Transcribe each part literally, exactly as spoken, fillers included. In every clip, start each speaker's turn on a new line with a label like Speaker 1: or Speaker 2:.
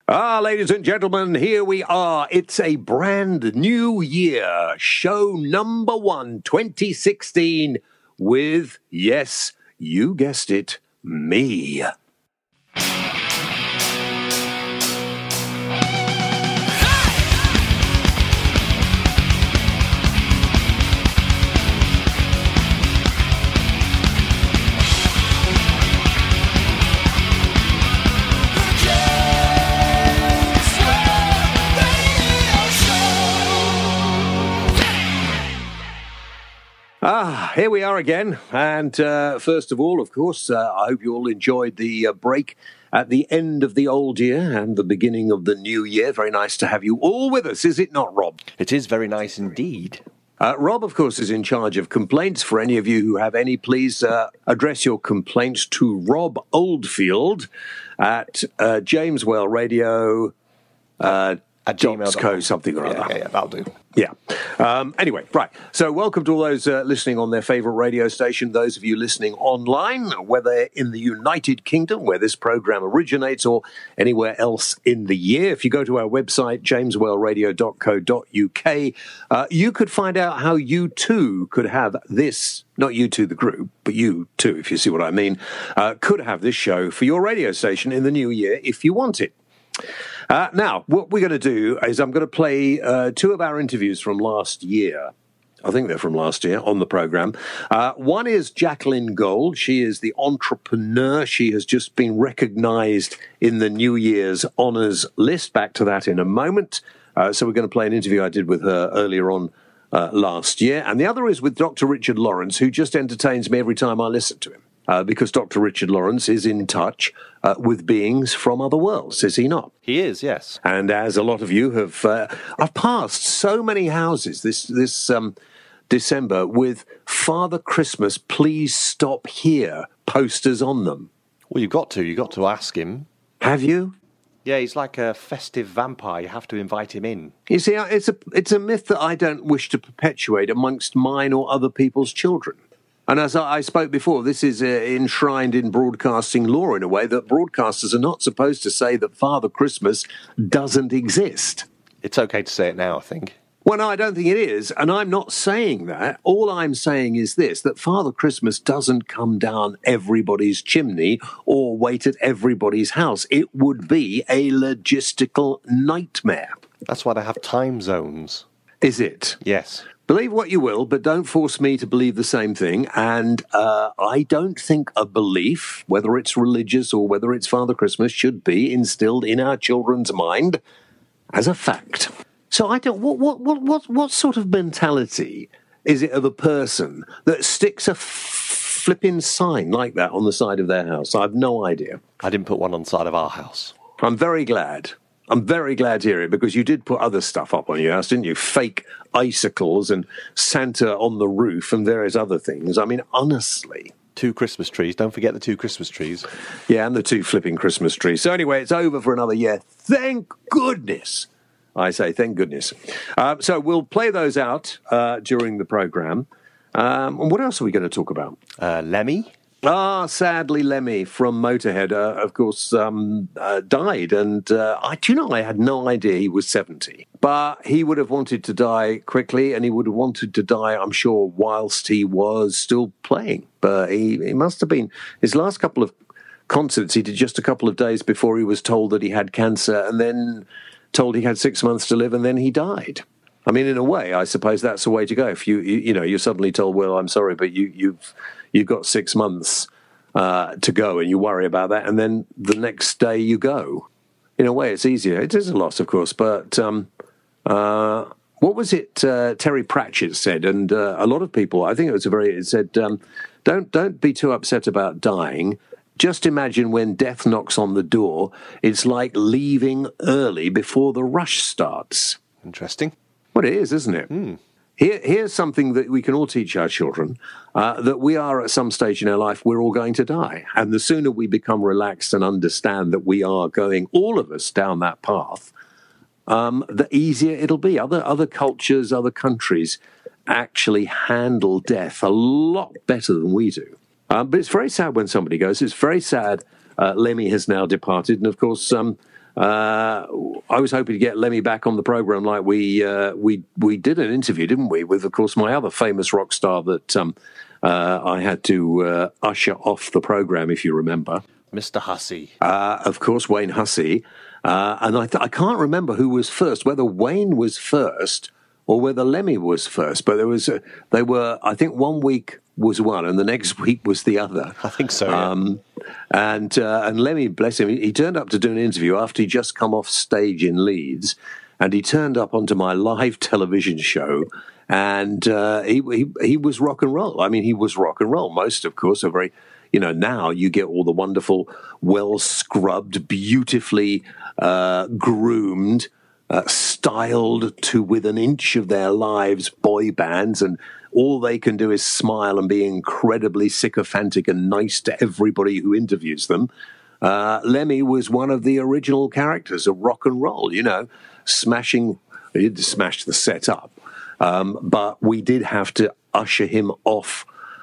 Speaker 1: Ah, ladies and gentlemen, here we are. It's a brand new year, show number one, twenty sixteen, with, yes, you guessed it, me. Ah, here we are again, and uh, first of all, of course, uh, I hope you all enjoyed the uh, break at the end of the old year and the beginning of the new year. Very nice to have you all with us, is it not, Rob?
Speaker 2: It is very nice indeed.
Speaker 1: Uh, Rob, of course, is in charge of complaints. For any of you who have any, please uh, address your complaints to Rob Oldfield at uh, Jameswell Radio, uh,
Speaker 2: At gmail dot com.
Speaker 1: something or
Speaker 2: Yeah,
Speaker 1: other.
Speaker 2: yeah, yeah, that'll do.
Speaker 1: Yeah. Um, anyway, right. So welcome to all those uh, listening on their favourite radio station, those of you listening online, whether in the United Kingdom, where this programme originates, or anywhere else in the year. If you go to our website, jameswell radio dot co dot uk, uh, you could find out how you too could have this, not you two, the group, but you too, if you see what I mean, uh, could have this show for your radio station in the new year if you want it. Uh, now, what we're going to do is I'm going to play uh, two of our interviews from last year. I think they're from last year on the programme. Uh, one is Jacqueline Gold. She is the entrepreneur. She has just been recognised in the New Year's honours list. Back to that in a moment. Uh, so we're going to play an interview I did with her earlier on uh, last year. And the other is with Doctor Richard Lawrence, who just entertains me every time I listen to him. Uh, because Doctor Richard Lawrence is in touch uh, with beings from other worlds, is he not?
Speaker 2: He is, yes.
Speaker 1: And as a lot of you have, uh, I've passed so many houses this this um, December with Father Christmas, please stop here posters on them.
Speaker 2: Well, you've got to. You've got to ask him.
Speaker 1: Have you?
Speaker 2: Yeah, he's like a festive vampire. You have to invite him in.
Speaker 1: You see, it's a it's a myth that I don't wish to perpetuate amongst mine or other people's children. And as I spoke before, this is uh, enshrined in broadcasting law in a way that broadcasters are not supposed to say that Father Christmas doesn't exist.
Speaker 2: It's okay to say it now, I think.
Speaker 1: Well, no, I don't think it is. And I'm not saying that. All I'm saying is this, that Father Christmas doesn't come down everybody's chimney or wait at everybody's house. It would be a logistical nightmare.
Speaker 2: That's why they have time zones.
Speaker 1: Is it?
Speaker 2: Yes.
Speaker 1: Believe what you will, but don't force me to believe the same thing. And uh, I don't think a belief, whether it's religious or whether it's Father Christmas, should be instilled in our children's mind as a fact. So I don't. What what what what what sort of mentality is it of a person that sticks a flipping sign like that on the side of their house? I have no idea.
Speaker 2: I didn't put one on the side of our house.
Speaker 1: I'm very glad. I'm very glad to hear it, because you did put other stuff up on your house, didn't you? Fake icicles and Santa on the roof and various other things. I mean, honestly.
Speaker 2: Two Christmas trees. Don't forget the two Christmas trees.
Speaker 1: Yeah, and the two flipping Christmas trees. So anyway, it's over for another year. Thank goodness. I say thank goodness. Uh, so we'll play those out uh, during the programme. Um, and what else are we going to talk about?
Speaker 2: Uh, Lemmy?
Speaker 1: Ah, sadly, Lemmy from Motorhead, uh, of course, um, uh, died. And uh, I do you know, I had no idea he was seventy. But he would have wanted to die quickly, and he would have wanted to die, I'm sure, whilst he was still playing. But he, he must have been, his last couple of concerts he did just a couple of days before he was told that he had cancer, and then told he had six months to live, and then he died. I mean, in a way, I suppose that's the way to go. If you, you, you know, you're suddenly told, well, I'm sorry, but you, you've, you've got six months uh, to go, and you worry about that, and then the next day you go. In a way, it's easier. It is a loss, of course, but um, uh, what was it uh, Terry Pratchett said? And uh, a lot of people, I think it was a very, it said, um, don't don't be too upset about dying. Just imagine when death knocks on the door, it's like leaving early before the rush starts.
Speaker 2: Interesting.
Speaker 1: Well, it is, isn't it?
Speaker 2: Mm.
Speaker 1: Here, here's something that we can all teach our children, uh, that we are at some stage in our life, we're all going to die. And the sooner we become relaxed and understand that we are going, all of us, down that path, um, the easier it'll be. Other, other cultures, other countries actually handle death a lot better than we do. Um, but it's very sad when somebody goes. It's very sad uh, Lemmy has now departed. And, of course, um, uh, I was hoping to get Lemmy back on the program, like we uh, we we did an interview, didn't we? With, of course, my other famous rock star that um, uh, I had to uh, usher off the program, if you remember,
Speaker 2: Mister Hussey.
Speaker 1: Uh, of course, Wayne Hussey. Uh, and I, th- I can't remember who was first, whether Wayne was first or whether Lemmy was first. But there was, a, they were, I think one week was one and the next week was the other.
Speaker 2: I think so, yeah.
Speaker 1: Um, and, uh, and Lemmy, bless him, he turned up to do an interview after he'd just come off stage in Leeds. And he turned up onto my live television show. And uh, he, he he was rock and roll. I mean, he was rock and roll. Most, of course, are very... You know, now you get all the wonderful, well-scrubbed, beautifully uh, groomed, uh, styled to within an inch of their lives boy bands, and all they can do is smile and be incredibly sycophantic and nice to everybody who interviews them. Uh, Lemmy was one of the original characters of rock and roll, you know, smashing, he did smash the set up, um, but we did have to usher him off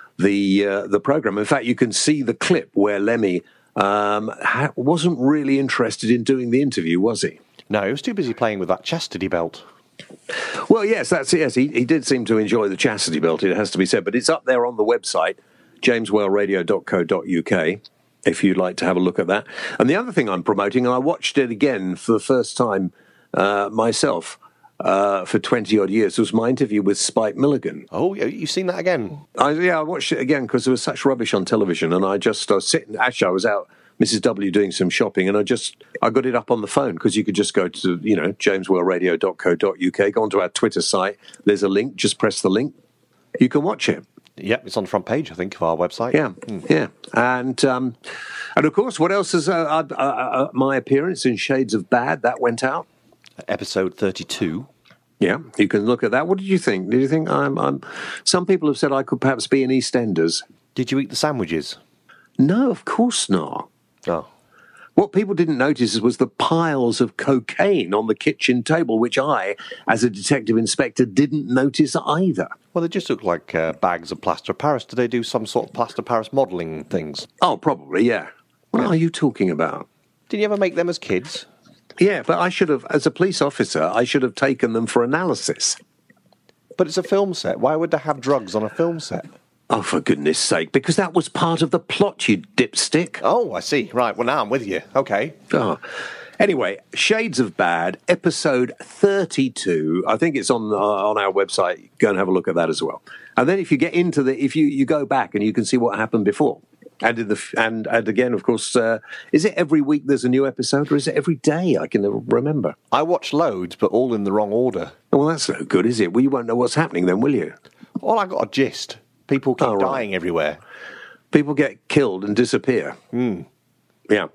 Speaker 1: the uh, the program. In fact, you can see the clip where Lemmy um, ha- wasn't really interested in doing the interview, was he?
Speaker 2: No, he was too busy playing with that chastity belt.
Speaker 1: Well, yes, that's yes. He, he did seem to enjoy the chastity belt, it has to be said, but it's up there on the website, james whale radio dot co dot uk, if you'd like to have a look at that. And the other thing I'm promoting, and I watched it again for the first time uh, myself, Uh, for twenty-odd years, was my interview with Spike Milligan.
Speaker 2: Oh, you've seen that again?
Speaker 1: I, yeah, I watched it again because there was such rubbish on television, and I just I was sitting, actually I was out, Missus W, doing some shopping, and I just, I got it up on the phone, because you could just go to, you know, james whale radio dot co dot uk, go onto our Twitter site, there's a link, just press the link, you can watch it.
Speaker 2: Yep, it's on the front page, I think, of our website.
Speaker 1: Yeah, mm. yeah. And, um, and of course, what else is, uh, uh, uh, uh, my appearance in Shades of Bad, that went out.
Speaker 2: Episode thirty-two.
Speaker 1: Yeah, you can look at that. What did you think? Did you think I'm, I'm... Some people have said I could perhaps be in EastEnders.
Speaker 2: Did you eat the sandwiches?
Speaker 1: No, of course not.
Speaker 2: Oh.
Speaker 1: What people didn't notice was the piles of cocaine on the kitchen table, which I, as a detective inspector, didn't notice either.
Speaker 2: Well, they just look like uh, bags of plaster of Paris. Do they do some sort of plaster of Paris modelling things?
Speaker 1: Oh, probably, yeah. What yeah. are you talking about?
Speaker 2: Did you ever make them as kids?
Speaker 1: Yeah, but I should have, as a police officer, I should have taken them for analysis.
Speaker 2: But it's a film set. Why would they have drugs on a film set?
Speaker 1: Oh, for goodness sake, because that was part of the plot, you dipstick.
Speaker 2: Oh, I see. Right, well, now I'm with you. Okay.
Speaker 1: Oh. Anyway, Shades of Bad, episode thirty-two. I think it's on uh, on our website. Go and have a look at that as well. And then if you get into the, if you, you go back and you can see what happened before. And in the and and again, of course, uh, is it every week there's a new episode, or is it every day? I can never remember.
Speaker 2: I watch loads, but all in the wrong order.
Speaker 1: Well, that's no good, is it? Well, you won't know what's happening then, will you?
Speaker 2: Well, I got a gist. People keep
Speaker 1: oh, right.
Speaker 2: dying everywhere.
Speaker 1: People get killed and disappear.
Speaker 2: Mm.
Speaker 1: Yeah.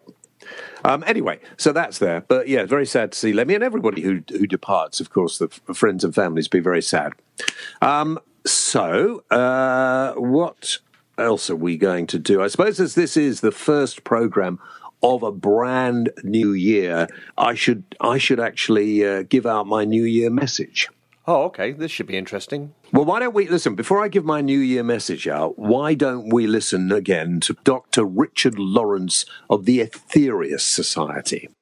Speaker 1: Um, anyway, so that's there. But yeah, very sad to see Lemmy, and everybody who who departs, of course, the f- friends and families, be very sad. Um, so, uh, what else are we going to do? I suppose as this is the first program of a brand new year, I should I should actually uh, give out my New Year message.
Speaker 2: Oh, okay. This should be interesting.
Speaker 1: Well, why don't we listen, before I give my New Year message out, why don't we listen again to Doctor Richard Lawrence of the Aetherius Society?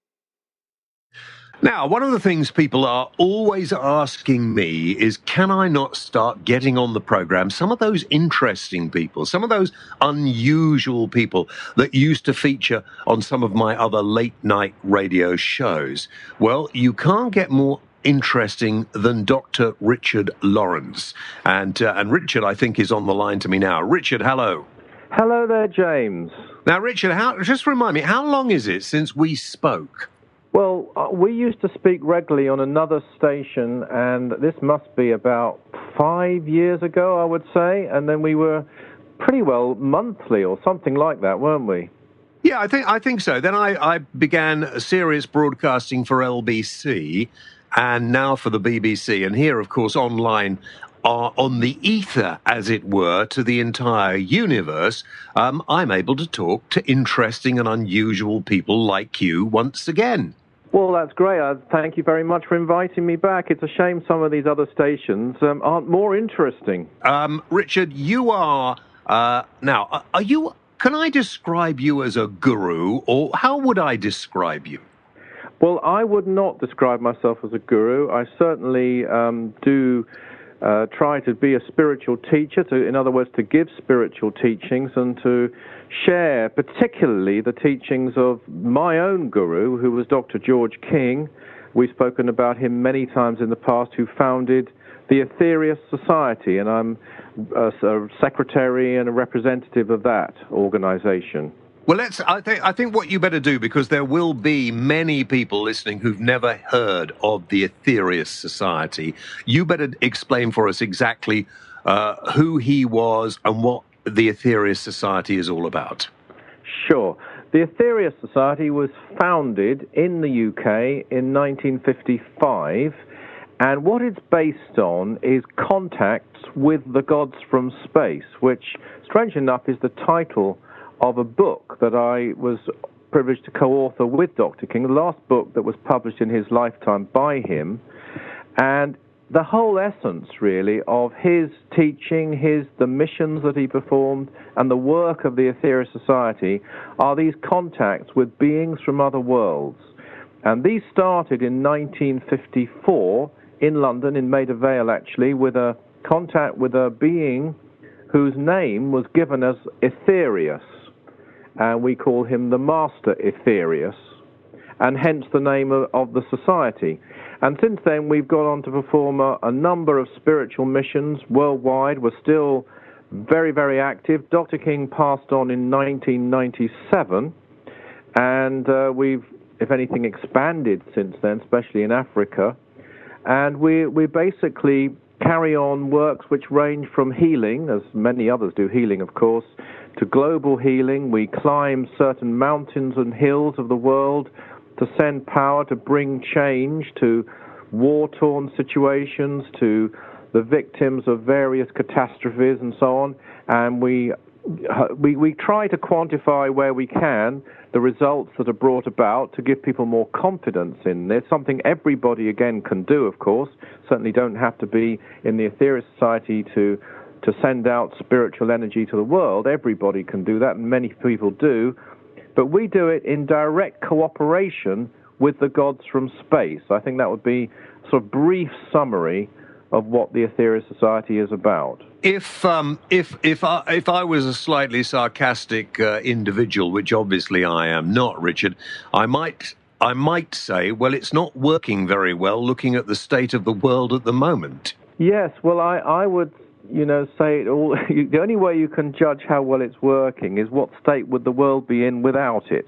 Speaker 1: Now, one of the things people are always asking me is, can I not start getting on the program some of those interesting people, some of those unusual people that used to feature on some of my other late-night radio shows? Well, you can't get more interesting than Doctor Richard Lawrence. And, uh, and Richard, I think, is on the line to me now. Richard, hello.
Speaker 3: Hello there, James.
Speaker 1: Now, Richard, how, just remind me, how long is it since we spoke?
Speaker 3: Well, uh, we used to speak regularly on another station, and this must be about five years ago, I would say, and then we were pretty well monthly or something like that, weren't we?
Speaker 1: Yeah, I think I think so. Then I, I began serious broadcasting for L B C, and now for the B B C, and here, of course, online, uh, on the ether, as it were, to the entire universe, um, I'm able to talk to interesting and unusual people like you once again.
Speaker 3: Well, that's great. Uh, thank you very much for inviting me back. It's a shame some of these other stations um, aren't more interesting.
Speaker 1: Um, Richard, you are, uh, now, are you, can I describe you as a guru, or how would I describe you?
Speaker 3: Well, I would not describe myself as a guru. I certainly um, do uh, try to be a spiritual teacher, to, in other words, to give spiritual teachings and to share particularly the teachings of my own guru, who was Doctor George King. We've spoken about him many times in the past, who founded the Aetherius Society, and I'm a, a secretary and a representative of that organization.
Speaker 1: Well, let's. I think. I think what you better do, because there will be many people listening who've never heard of the Aetherius Society. You better explain for us exactly uh, who he was and what the Aetherius Society is all about.
Speaker 3: Sure. The Aetherius Society was founded in the U K in nineteen fifty-five, and what it's based on is contacts with the gods from space, which, strange enough, is the title of a book that I was privileged to co-author with Doctor King, the last book that was published in his lifetime by him. And the whole essence, really, of his teaching, his the missions that he performed, and the work of the Aetherius Society are these contacts with beings from other worlds. And these started in nineteen fifty-four in London, in Maida Vale, actually, with a contact with a being whose name was given as Aetherius. And we call him the Master Aetherius, and hence the name of, of the society. And since then, we've gone on to perform a, a number of spiritual missions worldwide. We're still very, very active. Doctor King passed on in nineteen ninety-seven, and uh, we've, if anything, expanded since then, especially in Africa. And we, we basically carry on works which range from healing, as many others do healing, of course, to global healing. We climb certain mountains and hills of the world to send power, to bring change to war-torn situations, to the victims of various catastrophes and so on. And we, we, we try to quantify where we can the results that are brought about to give people more confidence in this, something everybody, again, can do, of course. Certainly don't have to be in the Aetherius Society to to send out spiritual energy to the world. Everybody can do that, and many people do. But we do it in direct cooperation with the gods from space. I think that would be a sort of brief summary of what the Aetherius Society is about.
Speaker 1: If um, if if I, if I was a slightly sarcastic uh, individual, which obviously I am not, Richard, I might I might say, well, it's not working very well, looking at the state of the world at the moment.
Speaker 3: Yes, well, I, I would, you know, say it all. The only way you can judge how well it's working is what state would the world be in without it.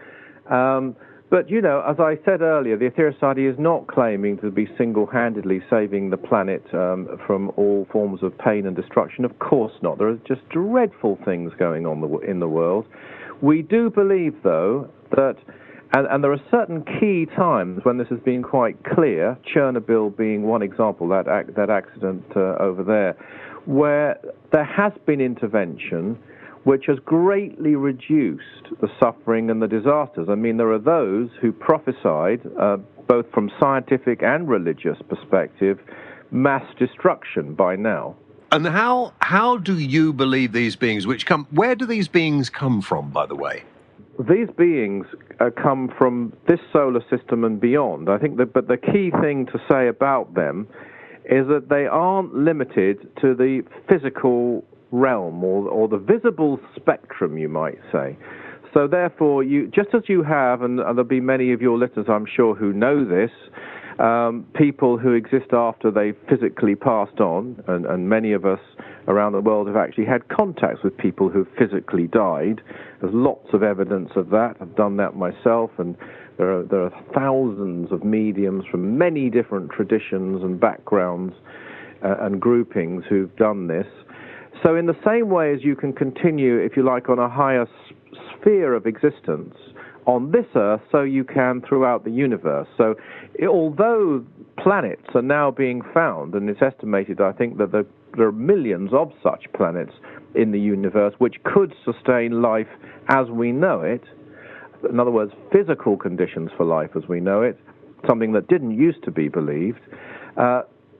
Speaker 3: Um, But, you know, as I said earlier, the Aetherius Society is not claiming to be single-handedly saving the planet um, from all forms of pain and destruction. Of course not. There are just dreadful things going on the, in the world. We do believe, though, that, and, and there are certain key times when this has been quite clear, Chernobyl being one example, that, ac- that accident uh, over there, where there has been intervention which has greatly reduced the suffering and the disasters. I mean, there are those who prophesied, uh, both from scientific and religious perspective, mass destruction by now.
Speaker 1: And how how do you believe these beings, which come, where do these beings come from, by the way?
Speaker 3: These beings uh, come from this solar system and beyond. I think that, but the key thing to say about them is that they aren't limited to the physical realm or, or the visible spectrum, you might say. So therefore, you just as you have, and, and there'll be many of your listeners, I'm sure, who know this, um, people who exist after they physically passed on, and, and many of us around the world have actually had contacts with people who physically died. There's lots of evidence of that. I've done that myself, and there are, there are thousands of mediums from many different traditions and backgrounds uh, and groupings who've done this. So in the same way as you can continue, if you like, on a higher s- sphere of existence on this Earth, so you can throughout the universe. So it, although planets are now being found, and it's estimated, I think, that the, there are millions of such planets in the universe which could sustain life as we know it, in other words, physical conditions for life as we know it, something that didn't used to be believed, uh,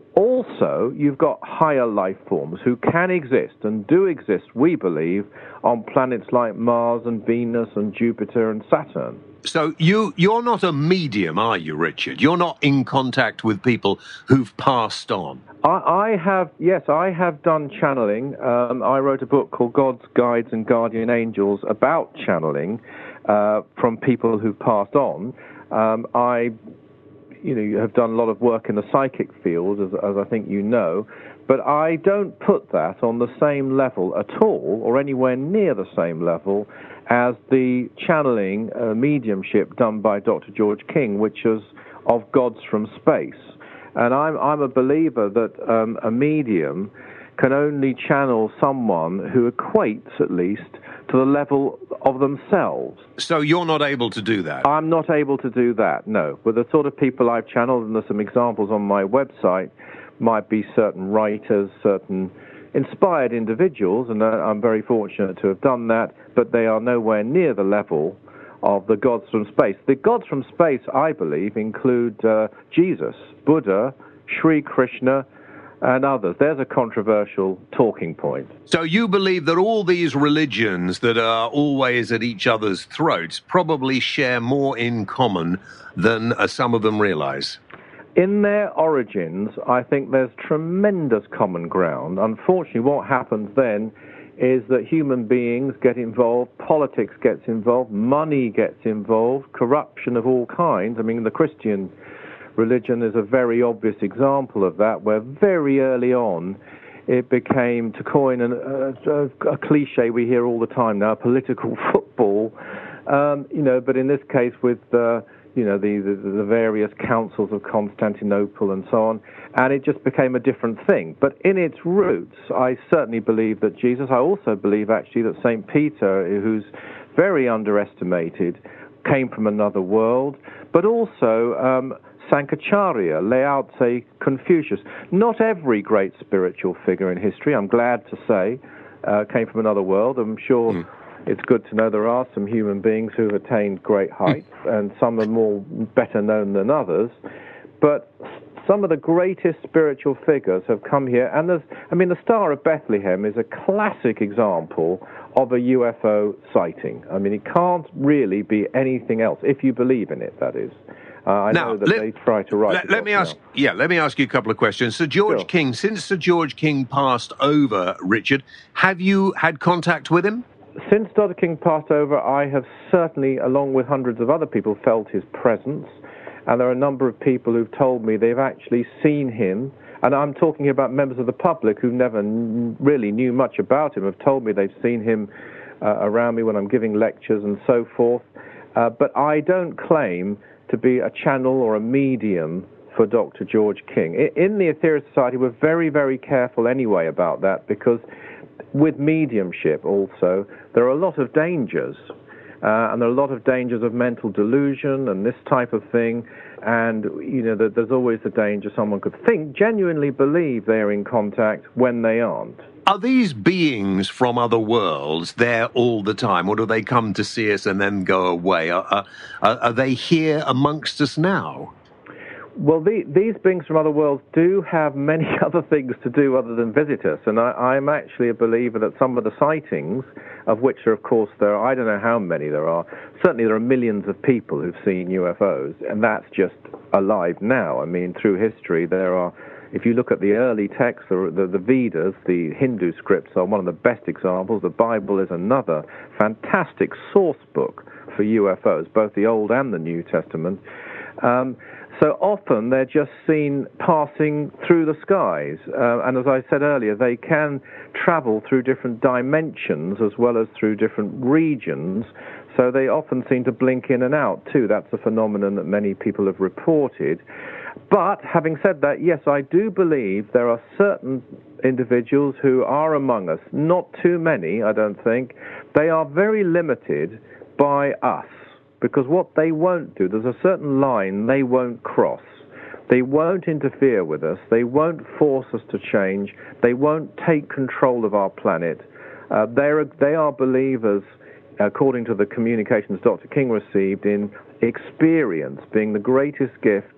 Speaker 3: Also, you've got higher life forms who can exist and do exist, we believe, on planets like Mars and Venus and Jupiter and Saturn.
Speaker 1: So you, you're not a medium, are you, Richard? You're not in contact with people who've passed on?
Speaker 3: I, I have, yes, I have done channeling. Um, I wrote a book called God's Guides and Guardian Angels about channeling uh, from people who've passed on. Um, I, you know, you have done a lot of work in the psychic field, as, as I think you know, but I don't put that on the same level at all, or anywhere near the same level, as the channeling uh, mediumship done by Doctor George King, which is of gods from space. And I'm, I'm a believer that um, a medium can only channel someone who equates, at least, to the level of themselves.
Speaker 1: So you're not able to do that?
Speaker 3: I'm not able to do that, no. But the sort of people I've channeled, and there's some examples on my website, might be certain writers, certain inspired individuals, and uh, I'm very fortunate to have done that, but they are nowhere near the level of the gods from space. The gods from space, I believe, include uh, Jesus, Buddha, Sri Krishna, and others. There's a controversial talking point.
Speaker 1: So you believe that all these religions that are always at each other's throats probably share more in common than uh, some of them realize?
Speaker 3: In their origins, I think there's tremendous common ground. Unfortunately, what happens then is that human beings get involved, politics gets involved, money gets involved, corruption of all kinds. I mean, the Christian religion is a very obvious example of that, where very early on it became, to coin an, a, a, a cliche we hear all the time now, political football. Um, you know, but in this case with uh, you know the, the the various councils of Constantinople and so on, and it just became a different thing. But in its roots, I certainly believe that Jesus. I also believe actually that Saint Peter, who's very underestimated, came from another world, but also um, Sankaracharya, Lao Tse, Confucius. Not every great spiritual figure in history, I'm glad to say, uh, came from another world. I'm sure mm. it's good to know there are some human beings who have attained great heights, mm. and some are more better known than others. But some of the greatest spiritual figures have come here, and there's, I mean, the Star of Bethlehem is a classic example of a U F O sighting. I mean, it can't really be anything else, if you believe in it, that is. Uh, I
Speaker 1: now,
Speaker 3: know that
Speaker 1: let,
Speaker 3: they try to write
Speaker 1: let,
Speaker 3: it
Speaker 1: let me ask,
Speaker 3: now.
Speaker 1: yeah, let me ask you a couple of questions. Sir George
Speaker 3: Sure.
Speaker 1: King, since Sir George King passed over, Richard, have you had contact with him?
Speaker 3: Since Doctor King passed over, I have certainly, along with hundreds of other people, felt his presence. And there are a number of people who've told me they've actually seen him. And I'm talking about members of the public who never n- really knew much about him, have told me they've seen him uh, around me when I'm giving lectures and so forth. Uh, but I don't claim to be a channel or a medium for Doctor George King. In the Aetherius Society, we're very, very careful anyway about that, because with mediumship also, there are a lot of dangers. Uh, and there are a lot of dangers of mental delusion and this type of thing. And, you know, that there's always the danger someone could think, genuinely believe they're in contact when they aren't.
Speaker 1: Are these beings from other worlds there all the time, or do they come to see us and then go away? Are, are, are they here amongst us now?
Speaker 3: Well, the, these beings from other worlds do have many other things to do other than visit us, and I, I'm actually a believer that some of the sightings, of which are, of course, there are, I don't know how many there are, certainly there are millions of people who've seen U F Os, and that's just alive now. I mean, through history, there are, if you look at the early texts, the, the, the Vedas, the Hindu scripts are one of the best examples. The Bible is another fantastic source book for U F Os, both the Old and the New Testament. Um, So often they're just seen passing through the skies. Uh, and as I said earlier, they can travel through different dimensions as well as through different regions. So they often seem to blink in and out too. That's a phenomenon that many people have reported. But having said that, yes, I do believe there are certain individuals who are among us. Not too many, I don't think. They are very limited by us. Because what they won't do, there's a certain line they won't cross. They won't interfere with us. They won't force us to change. They won't take control of our planet. Uh, they're, they are believers, according to the communications Doctor King received, in experience being the greatest gift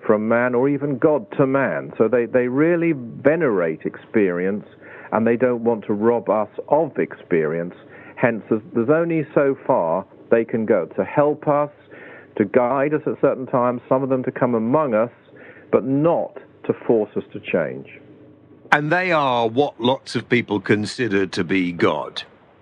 Speaker 3: from man, or even God to man. So they, they really venerate experience, and they don't want to rob us of experience. Hence, there's, there's only so far they can go to help us, to guide us at certain times, some of them to come among us, but not to force us to change.
Speaker 1: And they are what lots of people consider to be God.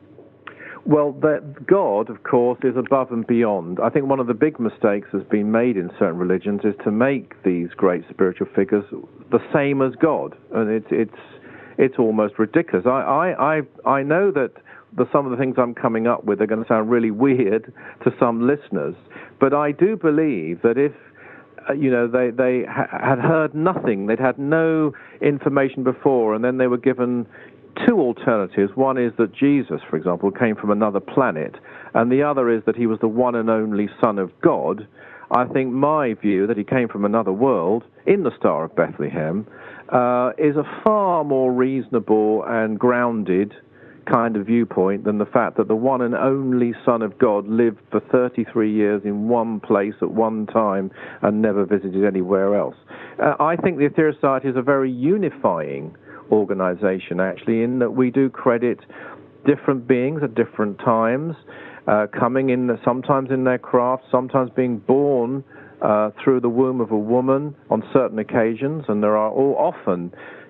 Speaker 3: Well, that God, of course, is above and beyond. I think one of the big mistakes that's been made in certain religions is to make these great spiritual figures the same as God, and it's it's it's almost ridiculous. I I I, I know that the, some of the things I'm coming up with are going to sound really weird to some listeners, but I do believe that if uh, you know they they ha- had heard nothing, they'd had no information before, and then they were given two alternatives. One is that Jesus, for example, came from another planet, and the other is that he was the one and only Son of God. I think my view that he came from another world in the Star of Bethlehem uh, is a far more reasonable and grounded kind of viewpoint than the fact that the one and only Son of God lived for thirty-three years in one place at one time and never visited anywhere else. Uh, I think the Aetherius Society is a very unifying organization, actually, in that we do credit different beings at different times, uh, coming in sometimes in their craft, sometimes being born uh, through the womb of a woman on certain occasions, and there are all often,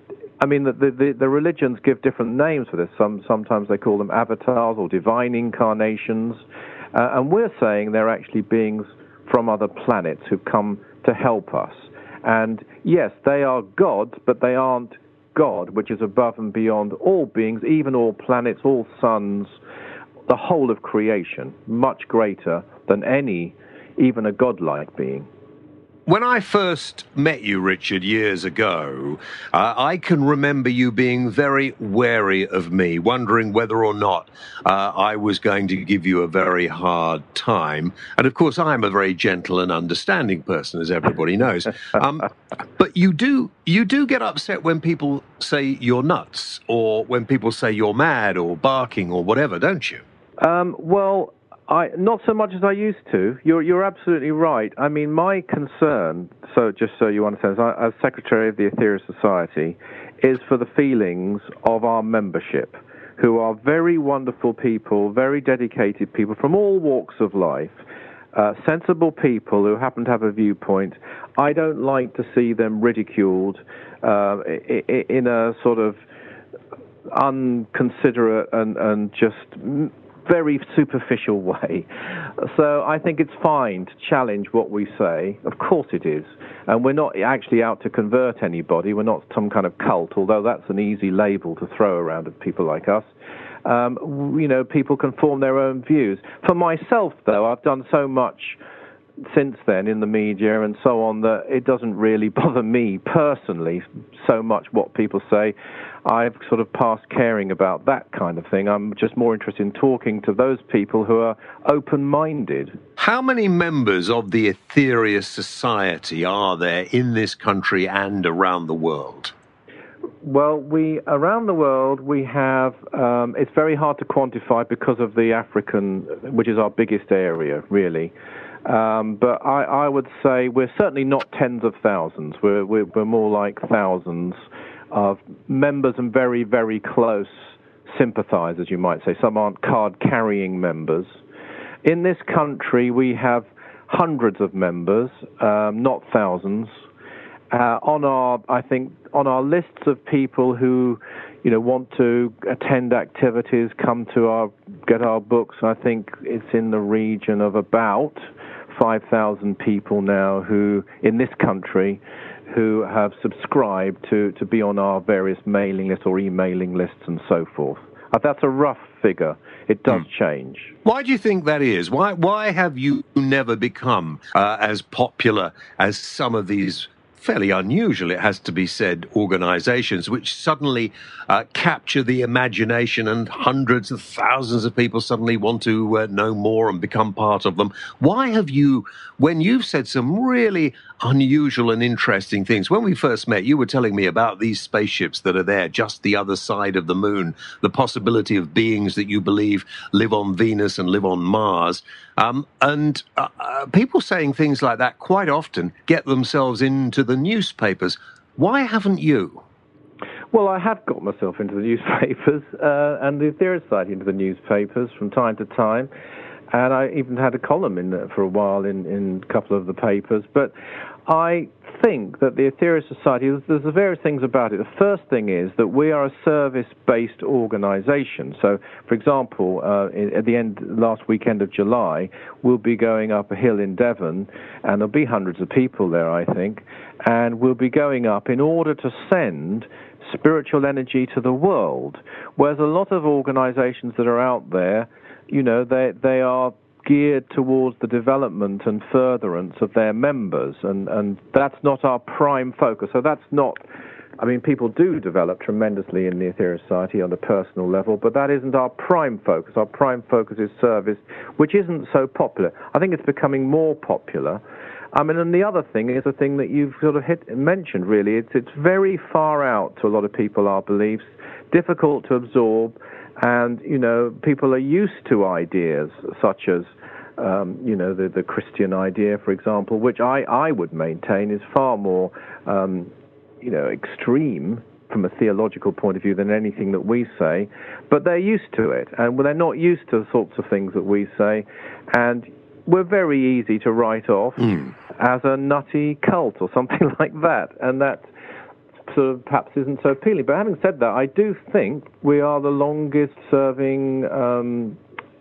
Speaker 3: I mean, the, the, the religions give different names for this. Some Sometimes they call them avatars or divine incarnations, uh, and we're saying they're actually beings from other planets who come to help us. And yes, they are gods, but they aren't God, which is above and beyond all beings, even all planets, all suns, the whole of creation, much greater than any, even a godlike being.
Speaker 1: When I first met you, Richard, years ago, uh, I can remember you being very wary of me, wondering whether or not uh, I was going to give you a very hard time. And of course, I'm a very gentle and understanding person, as everybody knows. Um, but you do you do get upset when people say you're nuts, or when people say you're mad or barking or whatever, don't you?
Speaker 3: Um, well, I, not so much as I used to. You're you're absolutely right. I mean, my concern, so just so you understand, as Secretary of the Aetherius Society, is for the feelings of our membership, who are very wonderful people, very dedicated people from all walks of life, uh, sensible people who happen to have a viewpoint. I don't like to see them ridiculed uh, in a sort of unconsiderate and, and just very superficial way. So I think it's fine to challenge what we say. Of course it is. And we're not actually out to convert anybody. We're not some kind of cult, although that's an easy label to throw around at people like us. Um, you know, people can form their own views. For myself, though, I've done so much since then in the media and so on that it doesn't really bother me personally so much what people say. I've sort of passed caring about that kind of thing. I'm just more interested in talking to those people who are open-minded.
Speaker 1: How many members of the Aetherius Society are there in this country and around the world?
Speaker 3: Well, we around the world we have, um, it's very hard to quantify because of the African, which is our biggest area, really. Um, but I, I would say we're certainly not tens of thousands. We're, we're, we're more like thousands of members and very, very close sympathizers, you might say. Some aren't card-carrying members. In this country, we have hundreds of members, um, not thousands. Uh, on our, I think, on our lists of people who, you know, want to attend activities, come to our, get our books, I think it's in the region of about five thousand people now who, in this country, who have subscribed to, to be on our various mailing lists or emailing lists and so forth. Uh, that's a rough figure. It does mm. change.
Speaker 1: Why do you think that is? Why why have you never become uh, as popular as some of these fairly unusual, it has to be said, organisations which suddenly uh, capture the imagination and hundreds of thousands of people suddenly want to uh, know more and become part of them. Why have you, when you've said some really unusual and interesting things, when we first met, you were telling me about these spaceships that are there just the other side of the moon, the possibility of beings that you believe live on Venus and live on Mars. Um, and uh, uh, people saying things like that quite often get themselves into the newspapers. Why haven't you?
Speaker 3: Well, I have got myself into the newspapers uh, and the Aetherius Society into the newspapers from time to time. And I even had a column in there for a while in, in a couple of the papers. But I think that the Aetherius Society, there's, there's various things about it. The first thing is that we are a service-based organisation. So, for example, uh, at the end, last weekend of July, we'll be going up a hill in Devon, and there'll be hundreds of people there, I think, and we'll be going up in order to send spiritual energy to the world, whereas a lot of organisations that are out there, you know, they they are geared towards the development and furtherance of their members, and, and that's not our prime focus. So that's not, I mean, people do develop tremendously in the Aetherius Society on a personal level, but that isn't our prime focus. Our prime focus is service, which isn't so popular. I think it's becoming more popular. I mean, and the other thing is a thing that you've sort of hit, mentioned, really. It's, it's very far out to a lot of people, our beliefs, difficult to absorb. And, you know, people are used to ideas such as, um, you know, the, the Christian idea, for example, which I, I would maintain is far more, um, you know, extreme from a theological point of view than anything that we say. But they're used to it, and they're not used to the sorts of things that we say. And we're very easy to write off mm. as a nutty cult or something like that. And that sort of perhaps isn't so appealing. But having said that, I do think we are the longest-serving um,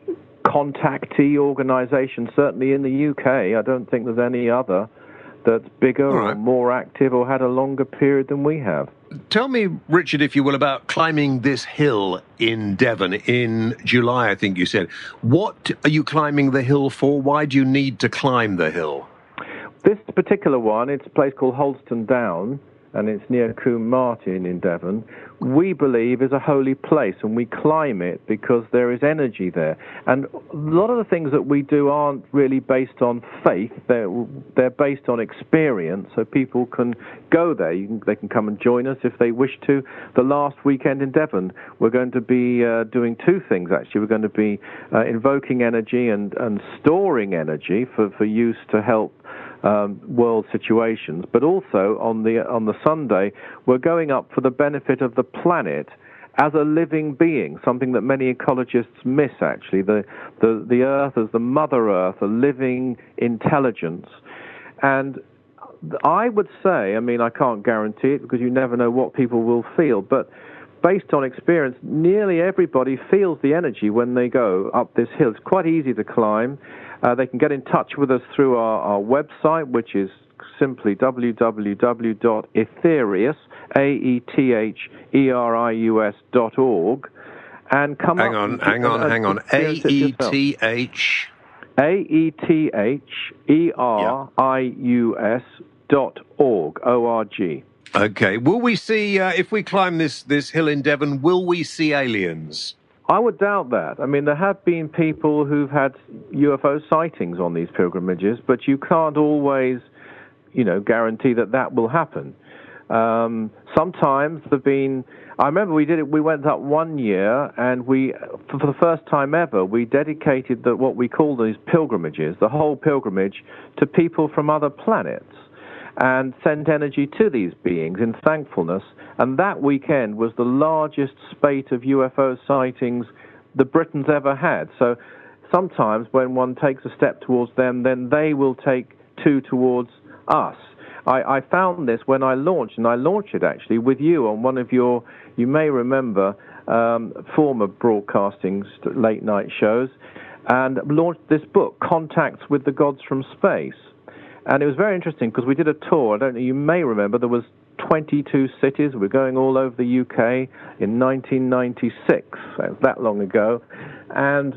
Speaker 3: contactee organisation, certainly in the U K. I don't think there's any other that's bigger right. or more active or had a longer period than we have.
Speaker 1: Tell me, Richard, if you will, about climbing this hill in Devon in July, I think you said. What are you climbing the hill for? Why do you need to climb the hill?
Speaker 3: This particular one, it's a place called Holston Down, and it's near Combe Martin in Devon, we believe is a holy place, and we climb it because there is energy there. And a lot of the things that we do aren't really based on faith, they're, they're based on experience, so people can go there. You can, they can come and join us if they wish to. The last weekend in Devon, we're going to be uh, doing two things, actually. We're going to be uh, invoking energy and, and storing energy for, for use to help Um, world situations, but also on the on the Sunday we're going up for the benefit of the planet as a living being, something that many ecologists miss actually. The the, the Earth as the Mother Earth, a living intelligence. And I would say, I mean, I can't guarantee it because you never know what people will feel, but based on experience, nearly everybody feels the energy when they go up this hill. It's quite easy to climb. Uh, they can get in touch with us through our, our website, which is simply w w w dot aetherius, A E T H E R I U S dot org, and come
Speaker 1: hang
Speaker 3: up...
Speaker 1: On, hang on, hang on, hang on. A E T H...
Speaker 3: A E T H E R I U S dot org, O R G.
Speaker 1: Okay. Will we see, uh, if we climb this, this hill in Devon, will we see aliens?
Speaker 3: I would doubt that. I mean, there have been people who've had U F O sightings on these pilgrimages, but you can't always, you know, guarantee that that will happen. Um, sometimes there've been... I remember we did it. We went up one year, and we, for the first time ever, we dedicated the, what we call these pilgrimages, the whole pilgrimage, to people from other planets, and sent energy to these beings in thankfulness. And that weekend was the largest spate of U F O sightings that Britain's ever had. So sometimes when one takes a step towards them, then they will take two towards us. I, I found this when I launched, and I launched it actually with you on one of your, you may remember, um, former broadcasting late night shows, and launched this book, Contacts with the Gods from Space. And it was very interesting because we did a tour. I don't know, you may remember, there was twenty-two cities. We're going all over the U K in nineteen ninety-six. That was that long ago. And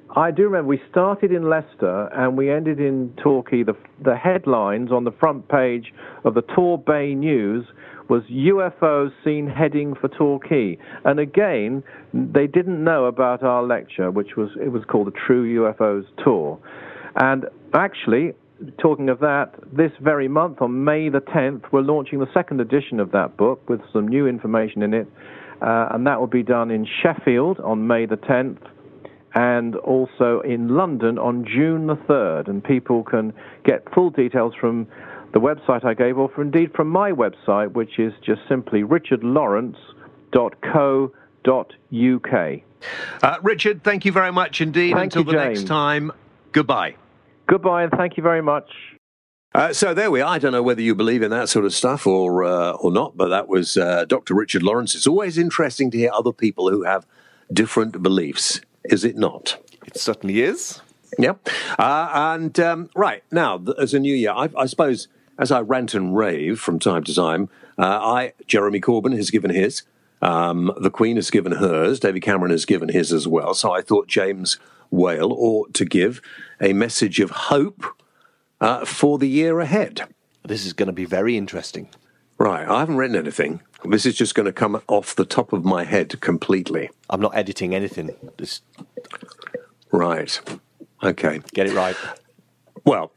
Speaker 3: I do remember we started in Leicester and we ended in Torquay. The, the headlines on the front page of the Torbay News was U F Os seen heading for Torquay. And again, they didn't know about our lecture, which was, it was called the True U F Os Tour. And actually, talking of that, this very month, on May the tenth, we're launching the second edition of that book with some new information in it. Uh, and that will be done in Sheffield on May the tenth. And also in London on June the third. And people can get full details from the website I gave, or for indeed from my website, which is just simply richard lawrence dot co dot U K.
Speaker 1: Uh, Richard, thank you very much indeed.
Speaker 3: Thank
Speaker 1: Until
Speaker 3: you,
Speaker 1: the
Speaker 3: James.
Speaker 1: next time, goodbye.
Speaker 3: Goodbye, and thank you very much.
Speaker 1: Uh, so there we are. I don't know whether you believe in that sort of stuff or uh, or not, but that was uh, Doctor Richard Lawrence. It's always interesting to hear other people who have different beliefs, is it not?
Speaker 2: It certainly is.
Speaker 1: Yeah. Uh, and, um, right, now, as a new year, I, I suppose, as I rant and rave from time to time, uh, I, Jeremy Corbyn has given his, um, the Queen has given hers, David Cameron has given his as well, so I thought James Whale ought to give a message of hope uh, for the year ahead.
Speaker 2: This is going to be very interesting.
Speaker 1: Right, I haven't written anything. This is just going to come off the top of my head completely.
Speaker 2: I'm not editing anything. Just
Speaker 1: Right, okay.
Speaker 2: get it right.
Speaker 1: Well,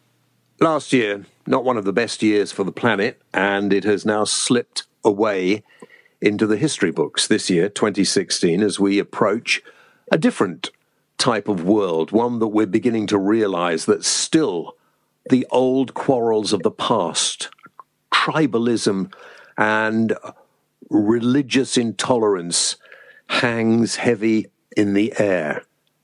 Speaker 1: last year, not one of the best years for the planet, and it has now slipped away into the history books this year, twenty sixteen, as we approach a different type of world, one that we're beginning to realize that still the old quarrels of the past, tribalism and religious intolerance, hangs heavy in the air.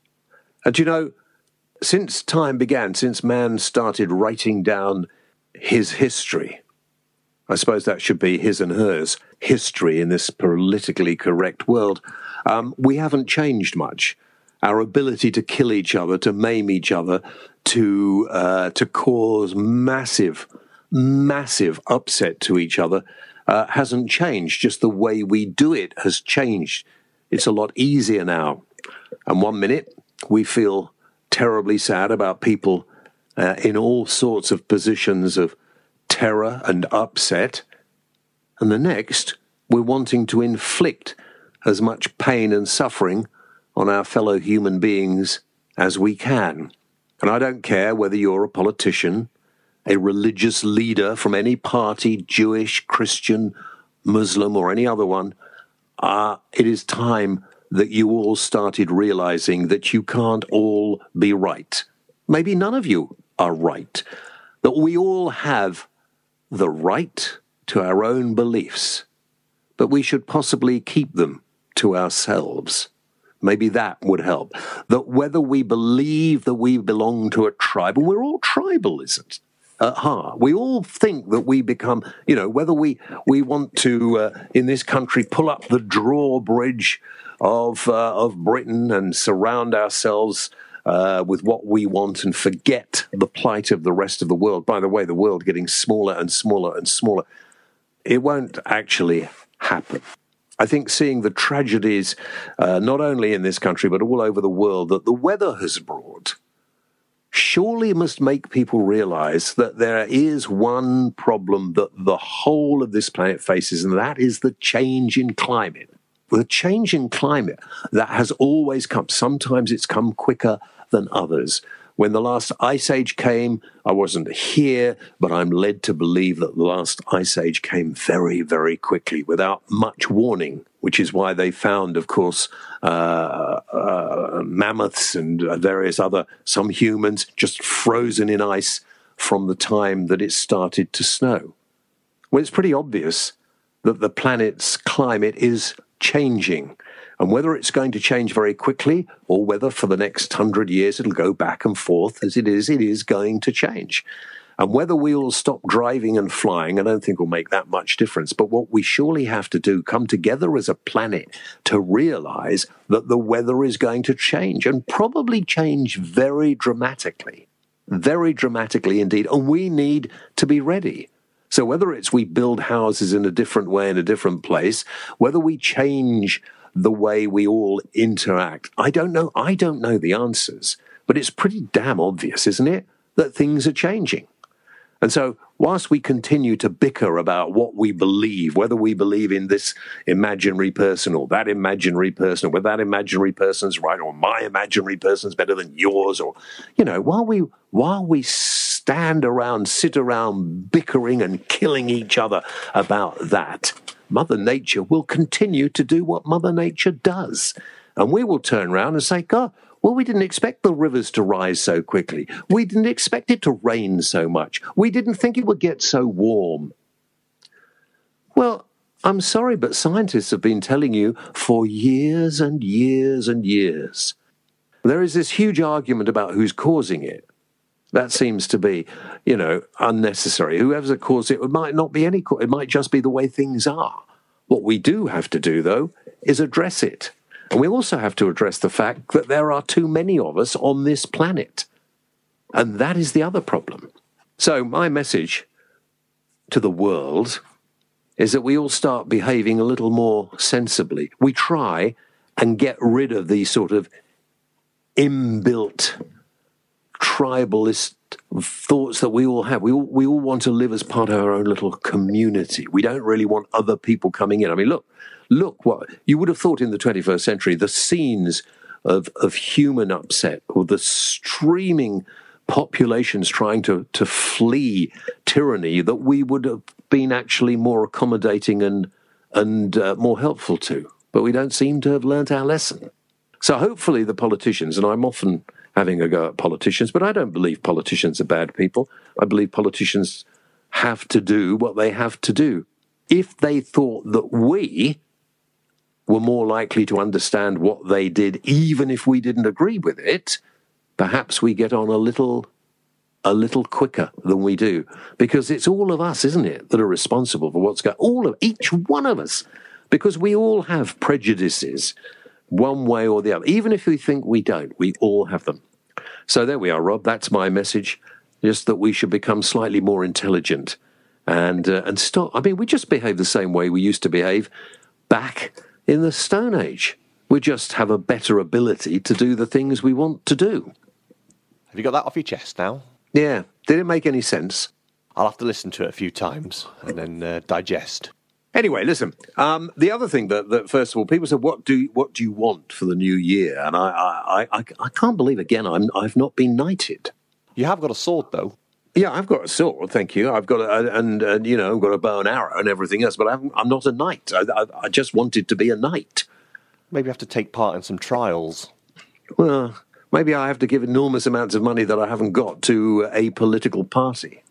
Speaker 1: And you know, since time began, since man started writing down his history, I suppose that should be his and hers history in this politically correct world, um, we haven't changed much. Our ability to kill each other, to maim each other, to uh, to cause massive, massive upset to each other uh, hasn't changed. Just the way we do it has changed. It's a lot easier now. And one minute we feel terribly sad about people uh, in all sorts of positions of terror and upset. And the next, we're wanting to inflict as much pain and suffering on our fellow human beings as we can. And I don't care whether you're a politician, a religious leader from any party, Jewish, Christian, Muslim, or any other one. Uh, it is time that you all started realizing that you can't all be right. Maybe none of you are right. That we all have the right to our own beliefs, but we should possibly keep them to ourselves. Maybe that would help. That whether we believe that we belong to a tribe, and we're all tribalism at heart. We all think that we become, you know, whether we, we want to, uh, in this country, pull up the drawbridge of, uh, of Britain and surround ourselves uh, with what we want and forget the plight of the rest of the world. By the way, the world getting smaller and smaller and smaller. It won't actually happen. I think seeing the tragedies, uh, not only in this country, but all over the world, that the weather has brought, surely must make people realize that there is one problem that the whole of this planet faces, and that is the change in climate. The change in climate that has always come. Sometimes it's come quicker than others. When the last ice age came, I wasn't here, but I'm led to believe that the last ice age came very, very quickly, without much warning, which is why they found, of course, uh, uh, mammoths and various other, some humans, just frozen in ice from the time that it started to snow. Well, it's pretty obvious that the planet's climate is changing. And whether it's going to change very quickly or whether for the next hundred years it'll go back and forth as it is, it is going to change. And whether we all stop driving and flying, I don't think will make that much difference. But what we surely have to do, come together as a planet to realize that the weather is going to change, and probably change very dramatically, very dramatically indeed. And we need to be ready. So whether it's we build houses in a different way in a different place, whether we change the way we all interact? I don't know. I don't know the answers, but it's pretty damn obvious, isn't it, that things are changing. And so whilst we continue to bicker about what we believe, whether we believe in this imaginary person or that imaginary person, or whether that imaginary person's right or my imaginary person's better than yours, or, you know, while we while we stand around, sit around bickering and killing each other about that, Mother Nature will continue to do what Mother Nature does. And we will turn around and say, God, well, we didn't expect the rivers to rise so quickly. We didn't expect it to rain so much. We didn't think it would get so warm. Well, I'm sorry, but scientists have been telling you for years and years and years. There is this huge argument about who's causing it. That seems to be, you know, unnecessary. Whoever's caused it, it might not be any, it might just be the way things are. What we do have to do, though, is address it. And we also have to address the fact that there are too many of us on this planet. And that is the other problem. So my message to the world is that we all start behaving a little more sensibly. We try and get rid of these sort of inbuilt tribalist thoughts that we all have. We all, we all want to live as part of our own little community. We don't really want other people coming in. I mean, look, look what you would have thought in the twenty-first century, the scenes of, of human upset or the streaming populations trying to, to flee tyranny, that we would have been actually more accommodating and, and uh, more helpful to. But we don't seem to have learnt our lesson. So hopefully the politicians, and I'm often having a go at politicians, but I don't believe politicians are bad people. I believe politicians have to do what they have to do. If they thought that we were more likely to understand what they did, even if we didn't agree with it, perhaps we get on a little a little quicker than we do. Because it's all of us, isn't it, that are responsible for what's going on. All of each one of us. Because we all have prejudices, one way or the other. Even if we think we don't, we all have them. So there we are, Rob. That's my message. Just that we should become slightly more intelligent and uh, and stop. I mean, we just behave the same way we used to behave back in the Stone Age. We just have a better ability to do the things we want to do.
Speaker 2: Have you got that off your chest now?
Speaker 1: Yeah. Did it make any sense?
Speaker 2: I'll have to listen to it a few times and then uh, digest.
Speaker 1: Anyway, listen, um, the other thing that, that, first of all, people said, what do what do you want for the new year? And I I, I, I can't believe, again, I'm, I've not been knighted.
Speaker 2: You have got a sword, though.
Speaker 1: Yeah, I've got a sword, thank you. I've got a, and, and you know, I've got a bow and arrow and everything else, but I haven't, I'm not a knight. I, I, I just wanted to be a knight.
Speaker 2: Maybe you have to take part in some trials.
Speaker 1: Well, maybe I have to give enormous amounts of money that I haven't got to a political party.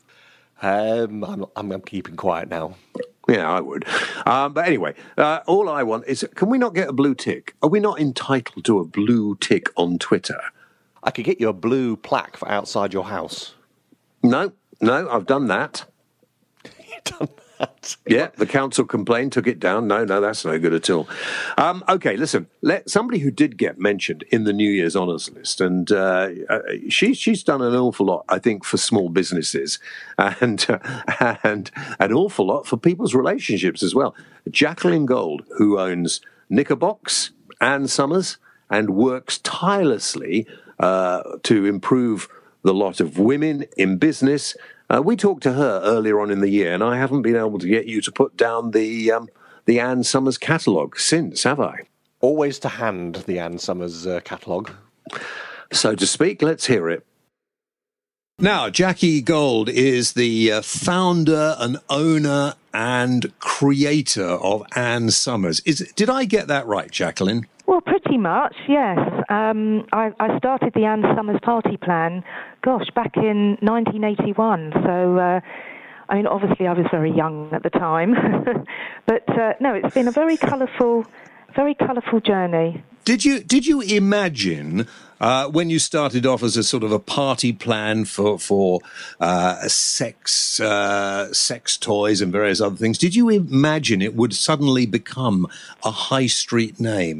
Speaker 2: Um, I'm, I'm, I'm keeping quiet now.
Speaker 1: Yeah, I would. Um, but anyway, uh, all I want is, can we not get a blue tick? Are we not entitled to a blue tick on Twitter?
Speaker 2: I could get you a blue plaque for outside your house.
Speaker 1: No, no, I've done that.
Speaker 2: You've done that?
Speaker 1: Yeah, the council complained, took it down. No, no, that's no good at all. Um, okay, listen, let somebody who did get mentioned in the New Year's Honours List, and uh, uh, she, she's done an awful lot, I think, for small businesses and, uh, and an awful lot for people's relationships as well. Jacqueline Gold, who owns Knickerbox, Ann Summers, and works tirelessly uh, to improve the lot of women in business. Uh, we talked to her earlier on in the year, and I haven't been able to get you to put down the um, the Ann Summers catalogue since, have I?
Speaker 2: Always to hand, the Ann Summers uh, catalogue.
Speaker 1: So to speak, let's hear it. Now, Jackie Gold is the uh, founder and owner and creator of Ann Summers. Is, did I get that right, Jacqueline?
Speaker 4: Well, pretty much, yes. Um, I, I started the Ann Summers Party Plan, gosh, back in nineteen eighty-one. So, uh, I mean, obviously I was very young at the time. but, uh, no, it's been a very colourful, very colourful journey.
Speaker 1: Did you did you imagine uh, when you started off as a sort of a party plan for for uh, sex uh, sex toys and various other things? Did you imagine it would suddenly become a high street name?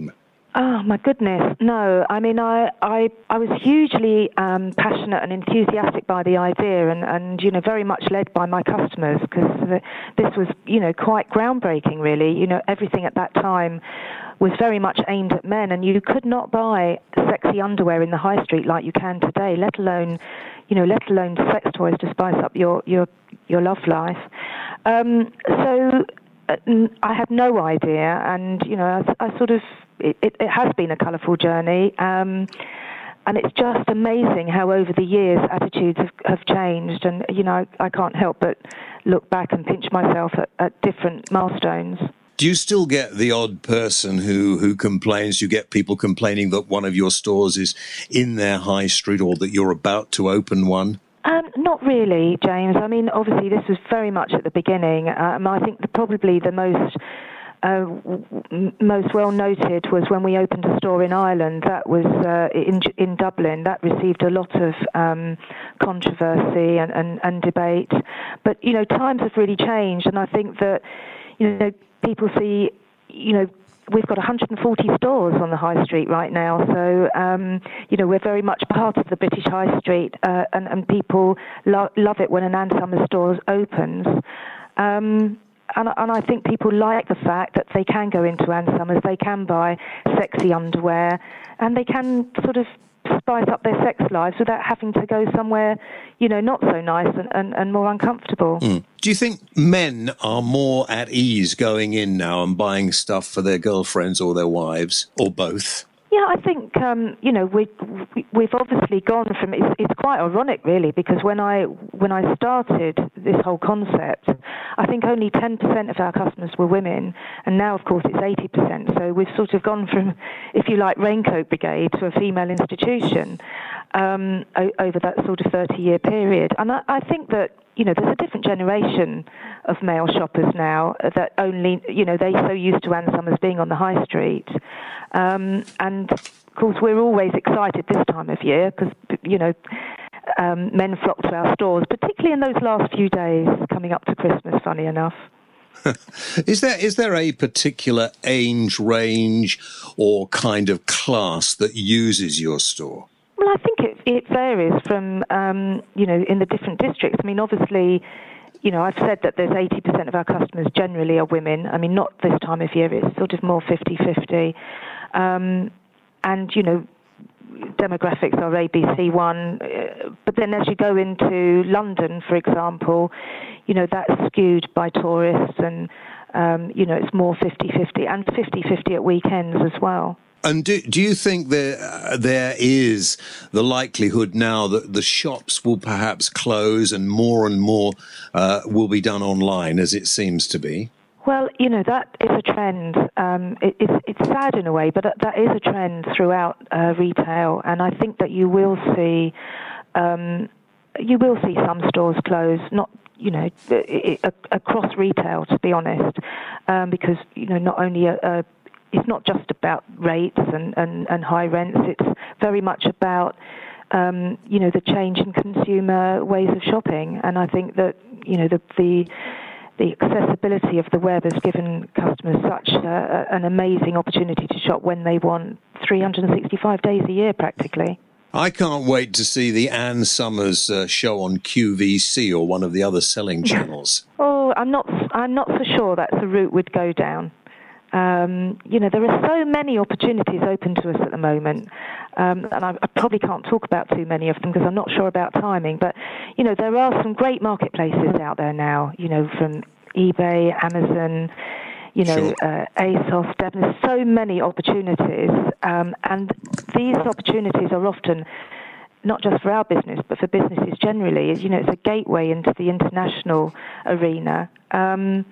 Speaker 4: Oh, my goodness. No, I mean, I, I, I was hugely um, passionate and enthusiastic by the idea and, and, you know, very much led by my customers because this was, you know, quite groundbreaking, really. You know, everything at that time was very much aimed at men, and you could not buy sexy underwear in the high street like you can today, let alone, you know, let alone sex toys to spice up your, your, your love life. Um, so uh, I had no idea, and, you know, I, I sort of... It, it has been a colourful journey, um, and it's just amazing how over the years attitudes have, have changed. And, you know, I, I can't help but look back and pinch myself at, at different milestones.
Speaker 1: Do you still get the odd person who, who complains? You get people complaining that one of your stores is in their high street or that you're about to open one?
Speaker 4: Um, not really, James. I mean, obviously this was very much at the beginning. Um, I think the, probably the most... Uh, w- most well noted was when we opened a store in Ireland. That was uh, in in Dublin. That received a lot of um, controversy and, and, and debate. But you know, times have really changed, and I think that you know people see you know. We've got one hundred forty stores on the high street right now, so um, you know we're very much part of the British high street, uh, and, and people lo- love it when an Ann Summers store opens. Um, And, and I think people like the fact that they can go into Ann Summers, they can buy sexy underwear, and they can sort of spice up their sex lives without having to go somewhere, you know, not so nice and, and, and more uncomfortable.
Speaker 1: Mm. Do you think men are more at ease going in now and buying stuff for their girlfriends or their wives, or both?
Speaker 4: Yeah, I think, um, you know, we, we, we've obviously gone from, it's, it's quite ironic, really, because when I when I started this whole concept, I think only ten percent of our customers were women, and now, of course, it's eighty percent. So we've sort of gone from, if you like, Raincoat Brigade to a female institution um, o- over that sort of thirty-year period. And I, I think that, you know, there's a different generation of male shoppers now that only, you know, they're so used to Ann Summers being on the high street. Um, and, of course, we're always excited this time of year because, you know, um, men flock to our stores, particularly in those last few days coming up to Christmas, funny enough.
Speaker 1: Is there is there a particular age range or kind of class that uses your store?
Speaker 4: Well, I think it, it varies from, um, you know, in the different districts. I mean, obviously, you know, I've said that there's eighty percent of our customers generally are women. I mean, not this time of year, it's sort of more fifty-fifty. Um, and, you know, demographics are A B C one. Uh, but then as you go into London, for example, you know, that's skewed by tourists and, um, you know, it's more fifty-fifty and fifty-fifty at weekends as well.
Speaker 1: And do, do you think there uh, there is the likelihood now that the shops will perhaps close and more and more uh, will be done online, as it seems to be?
Speaker 4: Well, you know, that is a trend. Um, it, it's, it's sad in a way, but that is a trend throughout uh, retail. And I think that you will see, um, you will see some stores close, not, you know, it, it, across retail, to be honest, um, because, you know, not only a, a it's not just about rates and, and, and high rents. It's very much about, um, you know, the change in consumer ways of shopping. And I think that, you know, the the, the accessibility of the web has given customers such a, an amazing opportunity to shop when they want, three hundred sixty-five days a year practically.
Speaker 1: I can't wait to see the Ann Summers uh, show on Q V C or one of the other selling channels.
Speaker 4: Oh, I'm not, I'm not so sure that's the route we'd go down. Um, you know, there are so many opportunities open to us at the moment, um, and I, I probably can't talk about too many of them because I'm not sure about timing, but, you know, there are some great marketplaces out there now, you know, from eBay, Amazon, you know, sure. uh, ASOS, Devon, there's so many opportunities, um, and these opportunities are often not just for our business, but for businesses generally. You know, it's a gateway into the international arena. Um,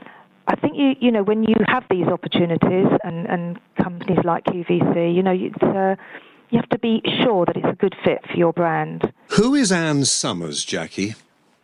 Speaker 4: I think, you you know, when you have these opportunities and, and companies like Q V C, you know, it's, uh, you have to be sure that it's a good fit for your brand.
Speaker 1: Who is Ann Summers, Jackie?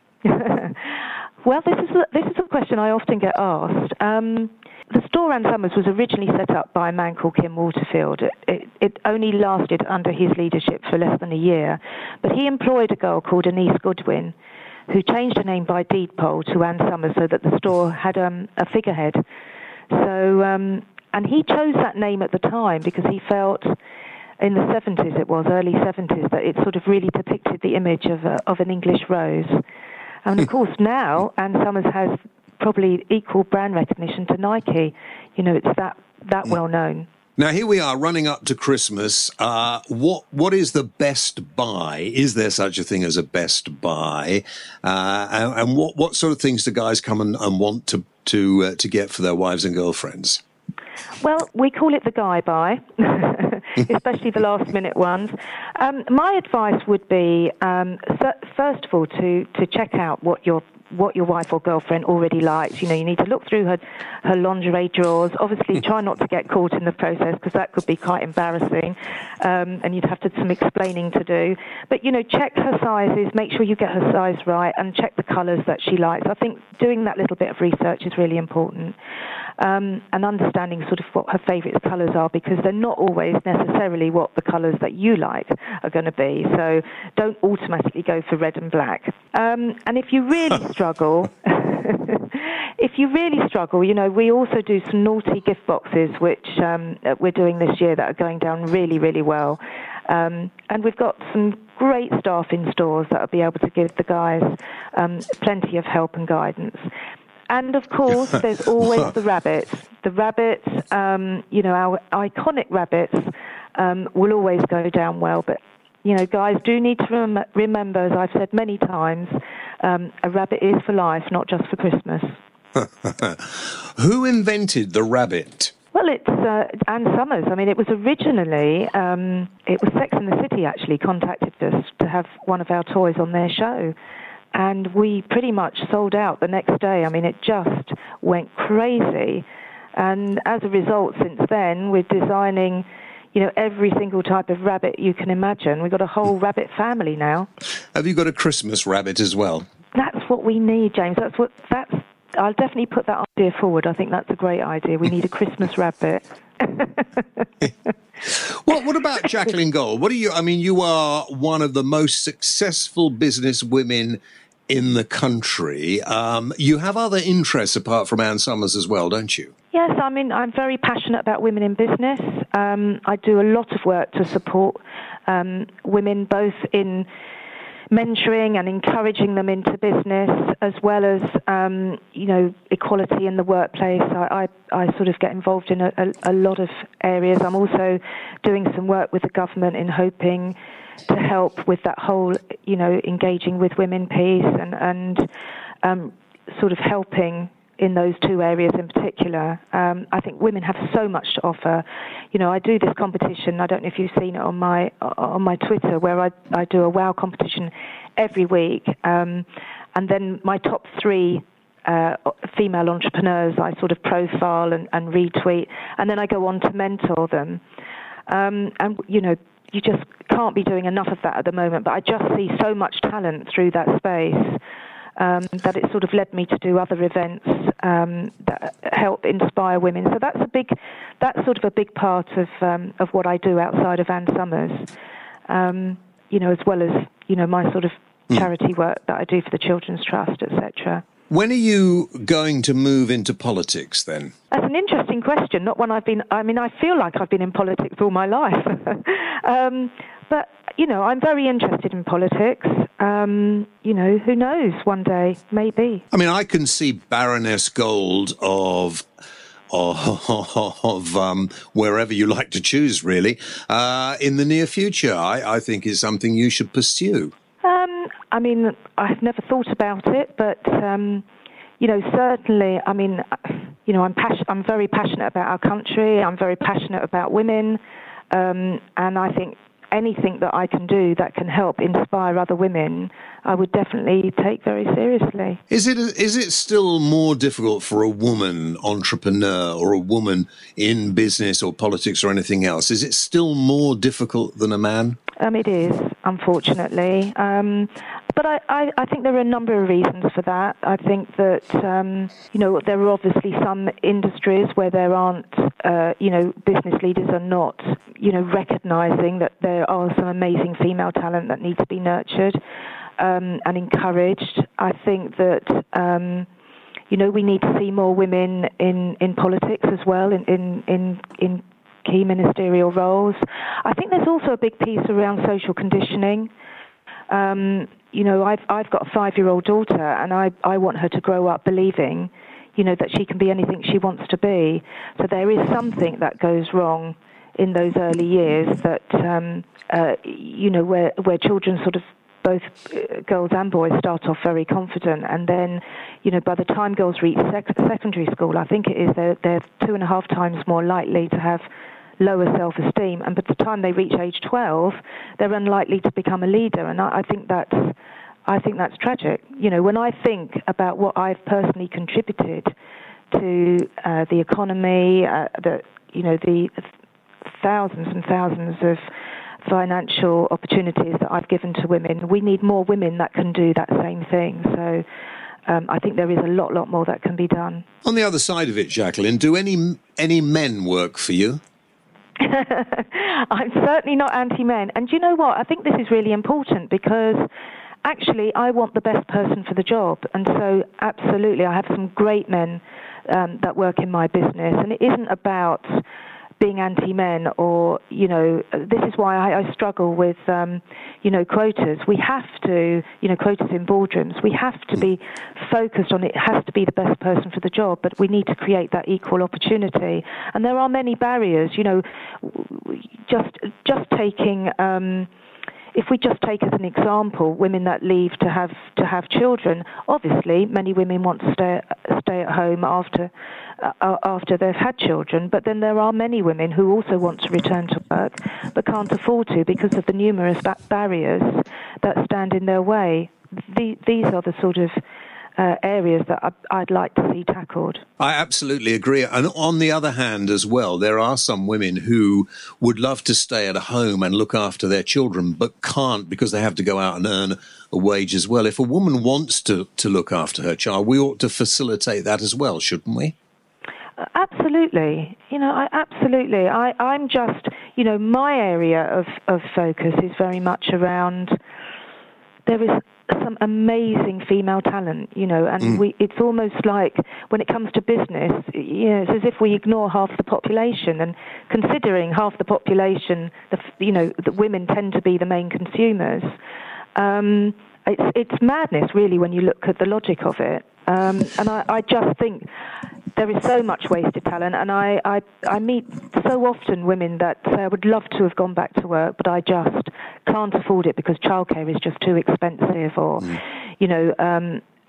Speaker 4: Well, this is a, this is a question I often get asked. Um, the store Ann Summers was originally set up by a man called Kim Waterfield. It, it, it only lasted under his leadership for less than a year, but he employed a girl called Anise Goodwin, who changed her name by deed poll to Ann Summers so that the store had um, a figurehead. So, um, and he chose that name at the time because he felt, in the seventies it was, early seventies, that it sort of really depicted the image of a, of an English rose. And of course now, Ann Summers has probably equal brand recognition to Nike. You know, it's that, that well known.
Speaker 1: Now, here we are running up to Christmas. Uh, what What is the best buy? Is there such a thing as a best buy? Uh, and, and what, what sort of things do guys come and, and want to to uh, to get for their wives and girlfriends?
Speaker 4: Well, we call it the guy buy, especially the last-minute ones. Um, my advice would be, um, first of all, to, to check out what your what your wife or girlfriend already likes. You know, you need to look through her, her lingerie drawers. Obviously, try not to get caught in the process because that could be quite embarrassing, um, and you'd have to some explaining to do. But, you know, check her sizes, make sure you get her size right, and check the colours that she likes. I think doing that little bit of research is really important, um, and understanding sort of what her favourite colours are, because they're not always necessarily what the colours that you like are going to be. So don't automatically go for red and black. Um, and if you really struggle, if you really struggle, you know, we also do some naughty gift boxes, which um, we're doing this year that are going down really, really well. Um, and we've got some great staff in stores that will be able to give the guys um, plenty of help and guidance. And, of course, there's always the rabbits. The rabbits, um, you know, our iconic rabbits um, will always go down well. But, you know, guys do need to rem- remember, as I've said many times, um, a rabbit is for life, not just for Christmas.
Speaker 1: Who invented the rabbit?
Speaker 4: Well, it's uh, Ann Summers. I mean, it was originally, um, it was Sex and the City, actually, contacted us to have one of our toys on their show. And we pretty much sold out the next day. I mean, it just went crazy. And as a result, since then, we're designing, you know, every single type of rabbit you can imagine. We've got a whole rabbit family now.
Speaker 1: Have you got a Christmas rabbit as well?
Speaker 4: That's what we need, James. That's what, that's, I'll definitely put that idea forward. I think that's a great idea. We need a Christmas rabbit.
Speaker 1: Well, what about Jacqueline Gold? What are you, I mean, you are one of the most successful business women in the country. Um, you have other interests apart from Ann Summers as well, don't you?
Speaker 4: Yes, I mean, I'm very passionate about women in business. Um, I do a lot of work to support um, women, both in mentoring and encouraging them into business, as well as, um, you know, equality in the workplace. I, I, I sort of get involved in a, a, a lot of areas. I'm also doing some work with the government in hoping to help with that whole, you know, engaging with women piece and, and um, sort of helping in those two areas in particular. Um, I think women have so much to offer. You know, I do this competition, I don't know if you've seen it on my on my Twitter, where I, I do a WOW competition every week. Um, and then my top three uh, female entrepreneurs I sort of profile and, and retweet. And then I go on to mentor them. Um, and, you know, you just can't be doing enough of that at the moment. But I just see so much talent through that space. Um, that it sort of led me to do other events um, that help inspire women. So that's a big, that's sort of a big part of um, of what I do outside of Ann Summers, um, you know, as well as, you know, my sort of charity work that I do for the Children's Trust, et cetera.
Speaker 1: When are you going to move into politics then?
Speaker 4: That's an interesting question. Not one I've been, I mean, I feel like I've been in politics all my life. um, but, you know, I'm very interested in politics. Um, you know, who knows, one day, maybe.
Speaker 1: I mean, I can see Baroness Gold of of, of um, wherever you like to choose, really, uh, in the near future. I, I think is something you should pursue.
Speaker 4: Um, I mean, I've never thought about it, but, um, you know, certainly, I mean, you know, I'm passion- I'm very passionate about our country. I'm very passionate about women. Um, and I think anything that I can do that can help inspire other women, I would definitely take very seriously.
Speaker 1: Is it is it still more difficult for a woman entrepreneur or a woman in business or politics or anything else? Is it still more difficult than a man?
Speaker 4: Um, it is, unfortunately. Um, but I, I, I think there are a number of reasons for that. I think that, um, you know, there are obviously some industries where there aren't, uh, you know, business leaders are not, you know, recognising that there are some amazing female talent that need to be nurtured um, and encouraged. I think that, um, you know, we need to see more women in, in politics as well, in, in, in, in key ministerial roles. I think there's also a big piece around social conditioning. Um, you know, I've I've got a five-year-old daughter, and I, I want her to grow up believing, you know, that she can be anything she wants to be. So there is something that goes wrong in those early years that, um, uh, you know, where where children sort of, both girls and boys, start off very confident, and then, you know, by the time girls reach sec- secondary school, I think it is they're, they're two and a half times more likely to have lower self-esteem, and by the time they reach age twelve, they're unlikely to become a leader, and I, I think that's I think that's tragic. You know, when I think about what I've personally contributed to uh, the economy, uh, the you know the thousands and thousands of financial opportunities that I've given to women, we need more women that can do that same thing. So um, I think there is a lot, lot more that can be done.
Speaker 1: On the other side of it, Jacqueline, do any any men work for you?
Speaker 4: I'm certainly not anti-men. And do you know what? I think this is really important because actually I want the best person for the job. And so absolutely, I have some great men um, that work in my business. And it isn't about being anti-men or, you know, this is why I, I struggle with, um, you know, quotas. We have to, you know, quotas in boardrooms. We have to be focused on it. It has to be the best person for the job, but we need to create that equal opportunity. And there are many barriers, you know, just just taking... Um, If we just take as an example women that leave to have to have children, obviously many women want to stay stay at home after uh, after they've had children. But then there are many women who also want to return to work but can't afford to because of the numerous ba- barriers that stand in their way. The, these are the sort of Uh, areas that I'd like to see tackled.
Speaker 1: I absolutely agree. And on the other hand as well, there are some women who would love to stay at home and look after their children, but can't because they have to go out and earn a wage as well. If a woman wants to, to look after her child, we ought to facilitate that as well, shouldn't we?
Speaker 4: Uh, absolutely. You know, I, absolutely. I, I'm just, you know, my area of, of focus is very much around, there is some amazing female talent, you know, and mm. we, it's almost like when it comes to business, you know, it's as if we ignore half the population, and considering half the population, the, you know, the women tend to be the main consumers. Um, it's, it's madness, really, when you look at the logic of it. Um, and I, I just think there is so much wasted talent, and I, I, I meet so often women that say, I would love to have gone back to work, but I just can't afford it because childcare is just too expensive, or, mm. you know, um,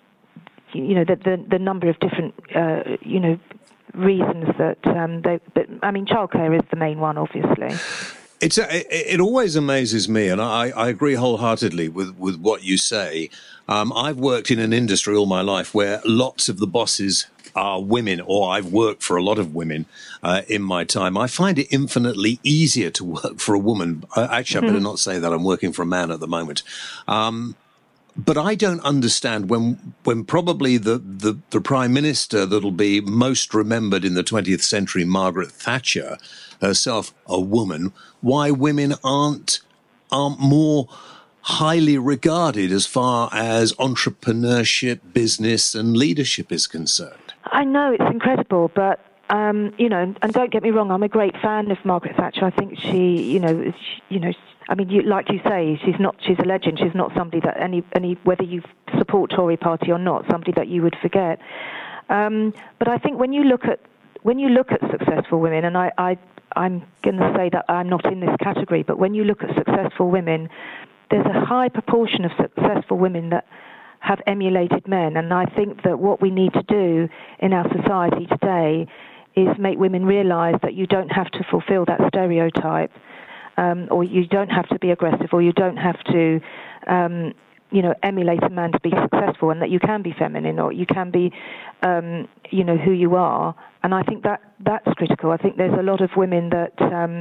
Speaker 4: you know, the, the, the number of different, uh, you know, reasons that um, they, but, I mean, childcare is the main one, obviously.
Speaker 1: It's a, it, it always amazes me, and I, I agree wholeheartedly with, with what you say. Um, I've worked in an industry all my life where lots of the bosses are women, or I've worked for a lot of women uh, in my time. I find it infinitely easier to work for a woman. Uh, actually, I better not say that. I'm working for a man at the moment. Um, but I don't understand when when probably the, the, the Prime Minister that'll be most remembered in the twentieth century, Margaret Thatcher, herself a woman, why women aren't aren't more highly regarded as far as entrepreneurship, business and leadership is concerned.
Speaker 4: I know, it's incredible, but, um, you know, and don't get me wrong, I'm a great fan of Margaret Thatcher. I think she, you know, she, you know, I mean, you, like you say, she's not, she's a legend. She's not somebody that any, any, whether you support Tory party or not, somebody that you would forget. Um, but I think when you look at, when you look at successful women, and I, I I'm going to say that I'm not in this category, but when you look at successful women, there's a high proportion of successful women that have emulated men, and I think that what we need to do in our society today is make women realise that you don't have to fulfil that stereotype, um, or you don't have to be aggressive, or you don't have to, um, you know, emulate a man to be successful, and that you can be feminine, or you can be, um, you know, who you are. And I think that that's critical. I think there's a lot of women that, um,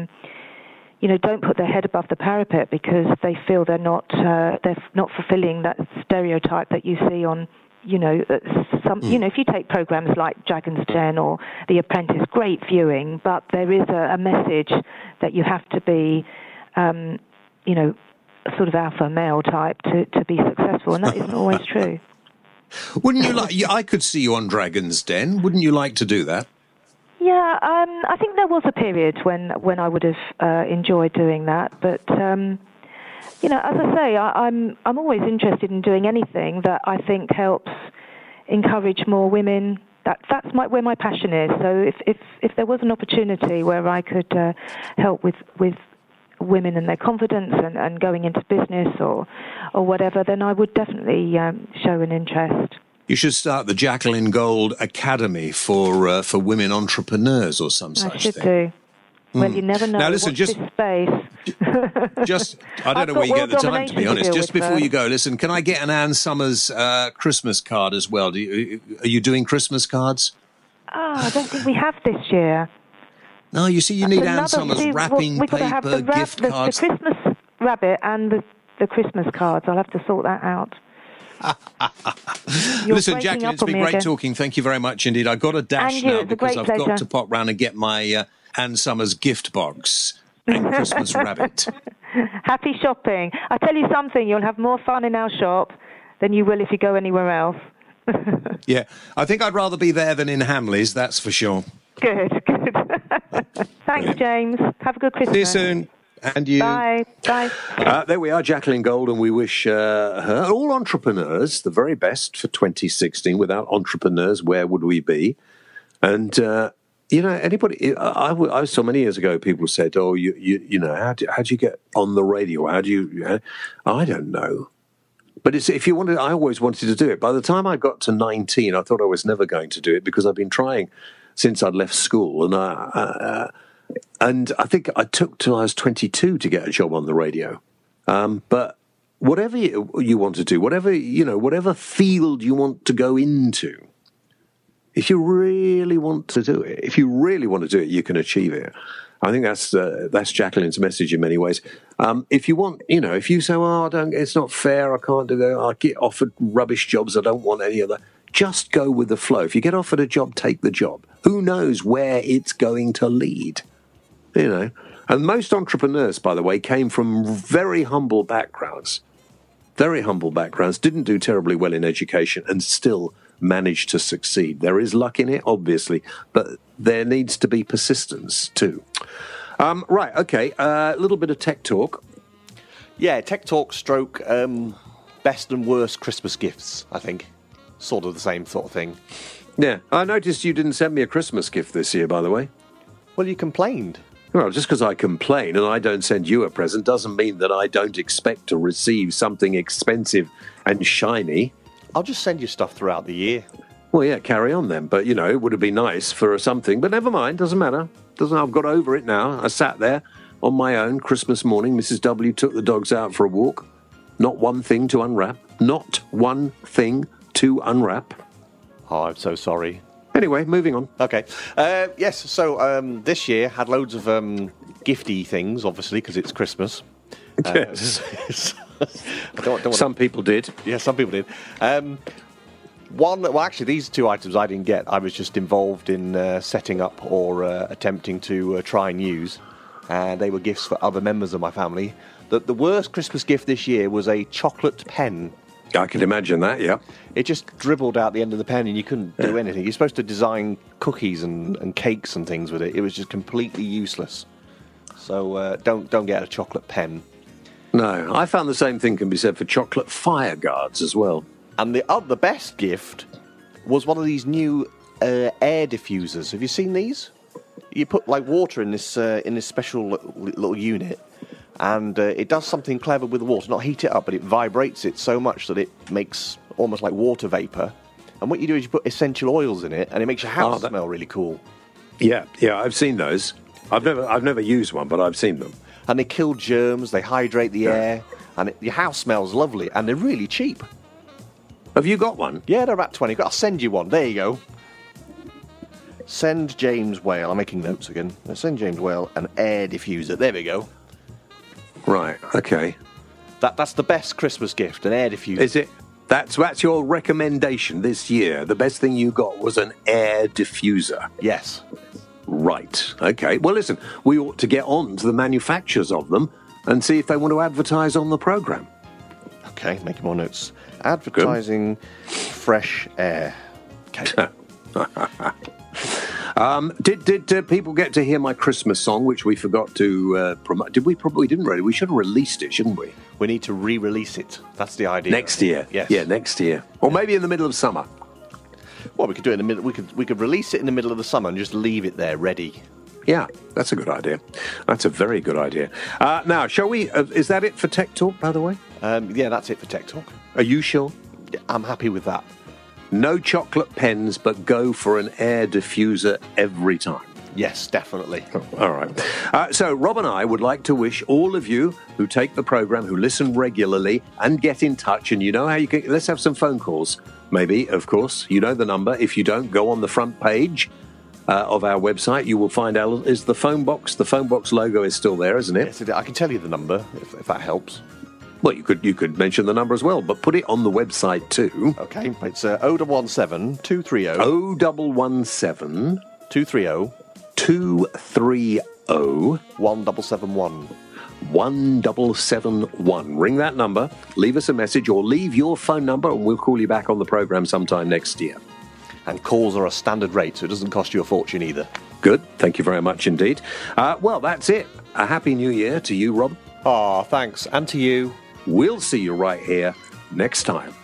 Speaker 4: you know, don't put their head above the parapet because they feel they're not uh, they're not fulfilling that stereotype that you see on, you know, some, mm. you know, if you take programs like Dragon's Den or The Apprentice, great viewing, but there is a, a message that you have to be, um, you know, sort of alpha male type to, to be successful, and that isn't always true.
Speaker 1: Wouldn't you like? I could see you on Dragon's Den. Wouldn't you like to do that?
Speaker 4: Yeah, um, I think there was a period when, when I would have uh, enjoyed doing that, but um, you know, as I say, I, I'm I'm always interested in doing anything that I think helps encourage more women. That that's my where my passion is. So if if, if there was an opportunity where I could uh, help with with women and their confidence and, and going into business or or whatever, then I would definitely um, show an interest.
Speaker 1: You should start the Jacqueline Gold Academy for uh, for women entrepreneurs or some such
Speaker 4: I should
Speaker 1: thing.
Speaker 4: do. Well,
Speaker 1: Mm.
Speaker 4: you never know.
Speaker 1: Now, listen,
Speaker 4: Watch
Speaker 1: just-
Speaker 4: this space.
Speaker 1: Just, I don't
Speaker 4: I've
Speaker 1: know
Speaker 4: got
Speaker 1: where you get
Speaker 4: world
Speaker 1: the time, to
Speaker 4: domination
Speaker 1: be
Speaker 4: to
Speaker 1: honest.
Speaker 4: deal
Speaker 1: Just
Speaker 4: with
Speaker 1: before
Speaker 4: first.
Speaker 1: you go, listen, can I get an Ann Summers uh, Christmas card as well? Do you, are you doing Christmas cards?
Speaker 4: Ah, I don't think we have this year.
Speaker 1: No, you see, you need Ann
Speaker 4: Another-
Speaker 1: Summers
Speaker 4: see,
Speaker 1: wrapping
Speaker 4: we've got to have
Speaker 1: paper,
Speaker 4: the, wrap,
Speaker 1: gift
Speaker 4: the,
Speaker 1: cards.
Speaker 4: the Christmas rabbit and the, the Christmas cards. I'll have to sort that out. You're
Speaker 1: Listen,
Speaker 4: breaking
Speaker 1: Jacqueline,
Speaker 4: up
Speaker 1: it's
Speaker 4: on
Speaker 1: been
Speaker 4: me
Speaker 1: great
Speaker 4: again.
Speaker 1: talking. Thank you very much indeed. I've got to dash
Speaker 4: And you,
Speaker 1: now
Speaker 4: it's a
Speaker 1: because
Speaker 4: great
Speaker 1: I've
Speaker 4: pleasure.
Speaker 1: got to pop round and get my uh, Ann Summers gift box and Christmas rabbit.
Speaker 4: Happy shopping. I tell you something, you'll have more fun in our shop than you will if you go anywhere else.
Speaker 1: Yeah, I think I'd rather be there than in Hamleys, that's for sure.
Speaker 4: Good, good. Thanks, James. Have a good Christmas.
Speaker 1: See you soon. And you.
Speaker 4: Bye. Bye.
Speaker 1: Uh, there we are, Jacqueline Gold, and we wish uh, her, all entrepreneurs, the very best for twenty sixteen. Without entrepreneurs, where would we be? And, uh, you know, anybody, I, I, I saw many years ago, people said, oh, you, you, you know, how do, how do you get on the radio? How do you, how, I don't know. But it's, if you wanted, I always wanted to do it. By the time I got to nineteen, I thought I was never going to do it because I've been trying since I'd left school. And I, uh, and I think I took till I was twenty-two to get a job on the radio. Um, but whatever you, you want to do, whatever, you know, whatever field you want to go into, if you really want to do it, if you really want to do it, you can achieve it. I think that's uh, that's Jacqueline's message in many ways. Um, if you want, you know, if you say, "Oh, I don't, it's not fair. I can't do that. I get offered rubbish jobs. I don't want any of that." Just go with the flow. If you get offered a job, take the job. Who knows where it's going to lead? You know. And most entrepreneurs, by the way, came from very humble backgrounds. Very humble backgrounds. Didn't do terribly well in education, and still managed to succeed. There is luck in it, obviously, but there needs to be persistence too. Um, right, okay, a uh, little bit of tech talk.
Speaker 2: Yeah, tech talk stroke um, best and worst Christmas gifts, I think. Sort of the same sort of thing.
Speaker 1: Yeah, I noticed you didn't send me a Christmas gift this year, by the way.
Speaker 2: Well, you complained.
Speaker 1: Well, just because I complain and I don't send you a present doesn't mean that I don't expect to receive something expensive and shiny.
Speaker 2: I'll just send you stuff throughout the year.
Speaker 1: Well, yeah, carry on then. But, you know, it would have been nice for something. But never mind, doesn't matter. Doesn't. I've got over it now. I sat there on my own Christmas morning. Missus W took the dogs out for a walk. Not one thing to unwrap. Not one thing to unwrap.
Speaker 2: Oh, I'm so sorry.
Speaker 1: Anyway, moving on.
Speaker 2: Okay. Uh, yes, so um, this year had loads of um, gifty things, obviously, because it's Christmas. Uh,
Speaker 1: Yes.
Speaker 2: I don't, don't want
Speaker 1: Some people did.
Speaker 2: Yeah, some people did. Um, one, well, actually, these two items I didn't get. I was just involved in uh, setting up or uh, attempting to uh, try and use, and they were gifts for other members of my family. The, the worst Christmas gift this year was a chocolate pen.
Speaker 1: I can imagine that, yeah.
Speaker 2: It just dribbled out the end of the pen, and you couldn't do anything. You're supposed to design cookies and, and cakes and things with it. It was just completely useless. So uh, don't don't get a chocolate pen.
Speaker 1: No, I found the same thing can be said for chocolate fire guards as well.
Speaker 2: And the other best gift was one of these new uh, air diffusers. Have you seen these? You put like water in this uh, in this special little, little unit, and uh, it does something clever with the water. Not heat it up, but it vibrates it so much that it makes almost like water vapor. And what you do is you put essential oils in it, and it makes your house
Speaker 1: Oh, that-
Speaker 2: smell really cool.
Speaker 1: Yeah, yeah, I've seen those. I've never, I've never used one, but I've seen them.
Speaker 2: And they kill germs, they hydrate the air, and it, your house smells lovely, and they're really cheap.
Speaker 1: Have you got one?
Speaker 2: Yeah, they're about twenty. I'll send you one. There you go. Send James Whale. I'm making notes again. Send James Whale an air diffuser. There we go.
Speaker 1: Right, okay.
Speaker 2: That That's the best Christmas gift, an air diffuser.
Speaker 1: Is it? That's, that's your recommendation this year. The best thing you got was an air diffuser.
Speaker 2: Yes.
Speaker 1: Right, okay. Well, listen, we ought to get on to the manufacturers of them and see if they want to advertise on the programme.
Speaker 2: Okay, making more notes. Advertising fresh air. Okay.
Speaker 1: um, did did uh, people get to hear my Christmas song, which we forgot to uh, promote? Did we? Probably didn't really. We should have released it, shouldn't we?
Speaker 2: We need to re-release it. That's the idea.
Speaker 1: Next year.
Speaker 2: Yes.
Speaker 1: Yeah, next year, or maybe in the middle of summer.
Speaker 2: Well, we could do it in the middle. We could we could release it in the middle of the summer and just leave it there ready.
Speaker 1: Yeah, that's a good idea. That's a very good idea. Uh, now, shall we? Uh, is that it for Tech Talk, by the way?
Speaker 2: Um, yeah, that's it for Tech Talk.
Speaker 1: Are you sure?
Speaker 2: Yeah, I'm happy with that.
Speaker 1: No chocolate pens, but go for an air diffuser every time.
Speaker 2: Yes, definitely.
Speaker 1: Oh, all right. Uh, so, Rob and I would like to wish all of you who take the programme, who listen regularly and get in touch, and you know how you can. Let's have some phone calls, maybe, of course. You know the number. If you don't, go on the front page uh, of our website. You will find out, is the phone box, the phone box logo is still there, isn't it?
Speaker 2: Yes, I can tell you the number, if, if that helps.
Speaker 1: Well, you could you could mention the number as well, but put it on the website too.
Speaker 2: Okay, it's uh, oh one seven, two three oh.
Speaker 1: oh one seven,
Speaker 2: two three oh.
Speaker 1: two three oh.
Speaker 2: one seven seven one.
Speaker 1: one seven seven one. Ring that number, leave us a message, or leave your phone number, and we'll call you back on the programme sometime next year.
Speaker 2: And calls are a standard rate, so it doesn't cost you a fortune either.
Speaker 1: Good. Thank you very much indeed. Uh, well, that's it. A happy new year to you, Rob.
Speaker 2: Ah, thanks. And to you.
Speaker 1: We'll see you right here next time.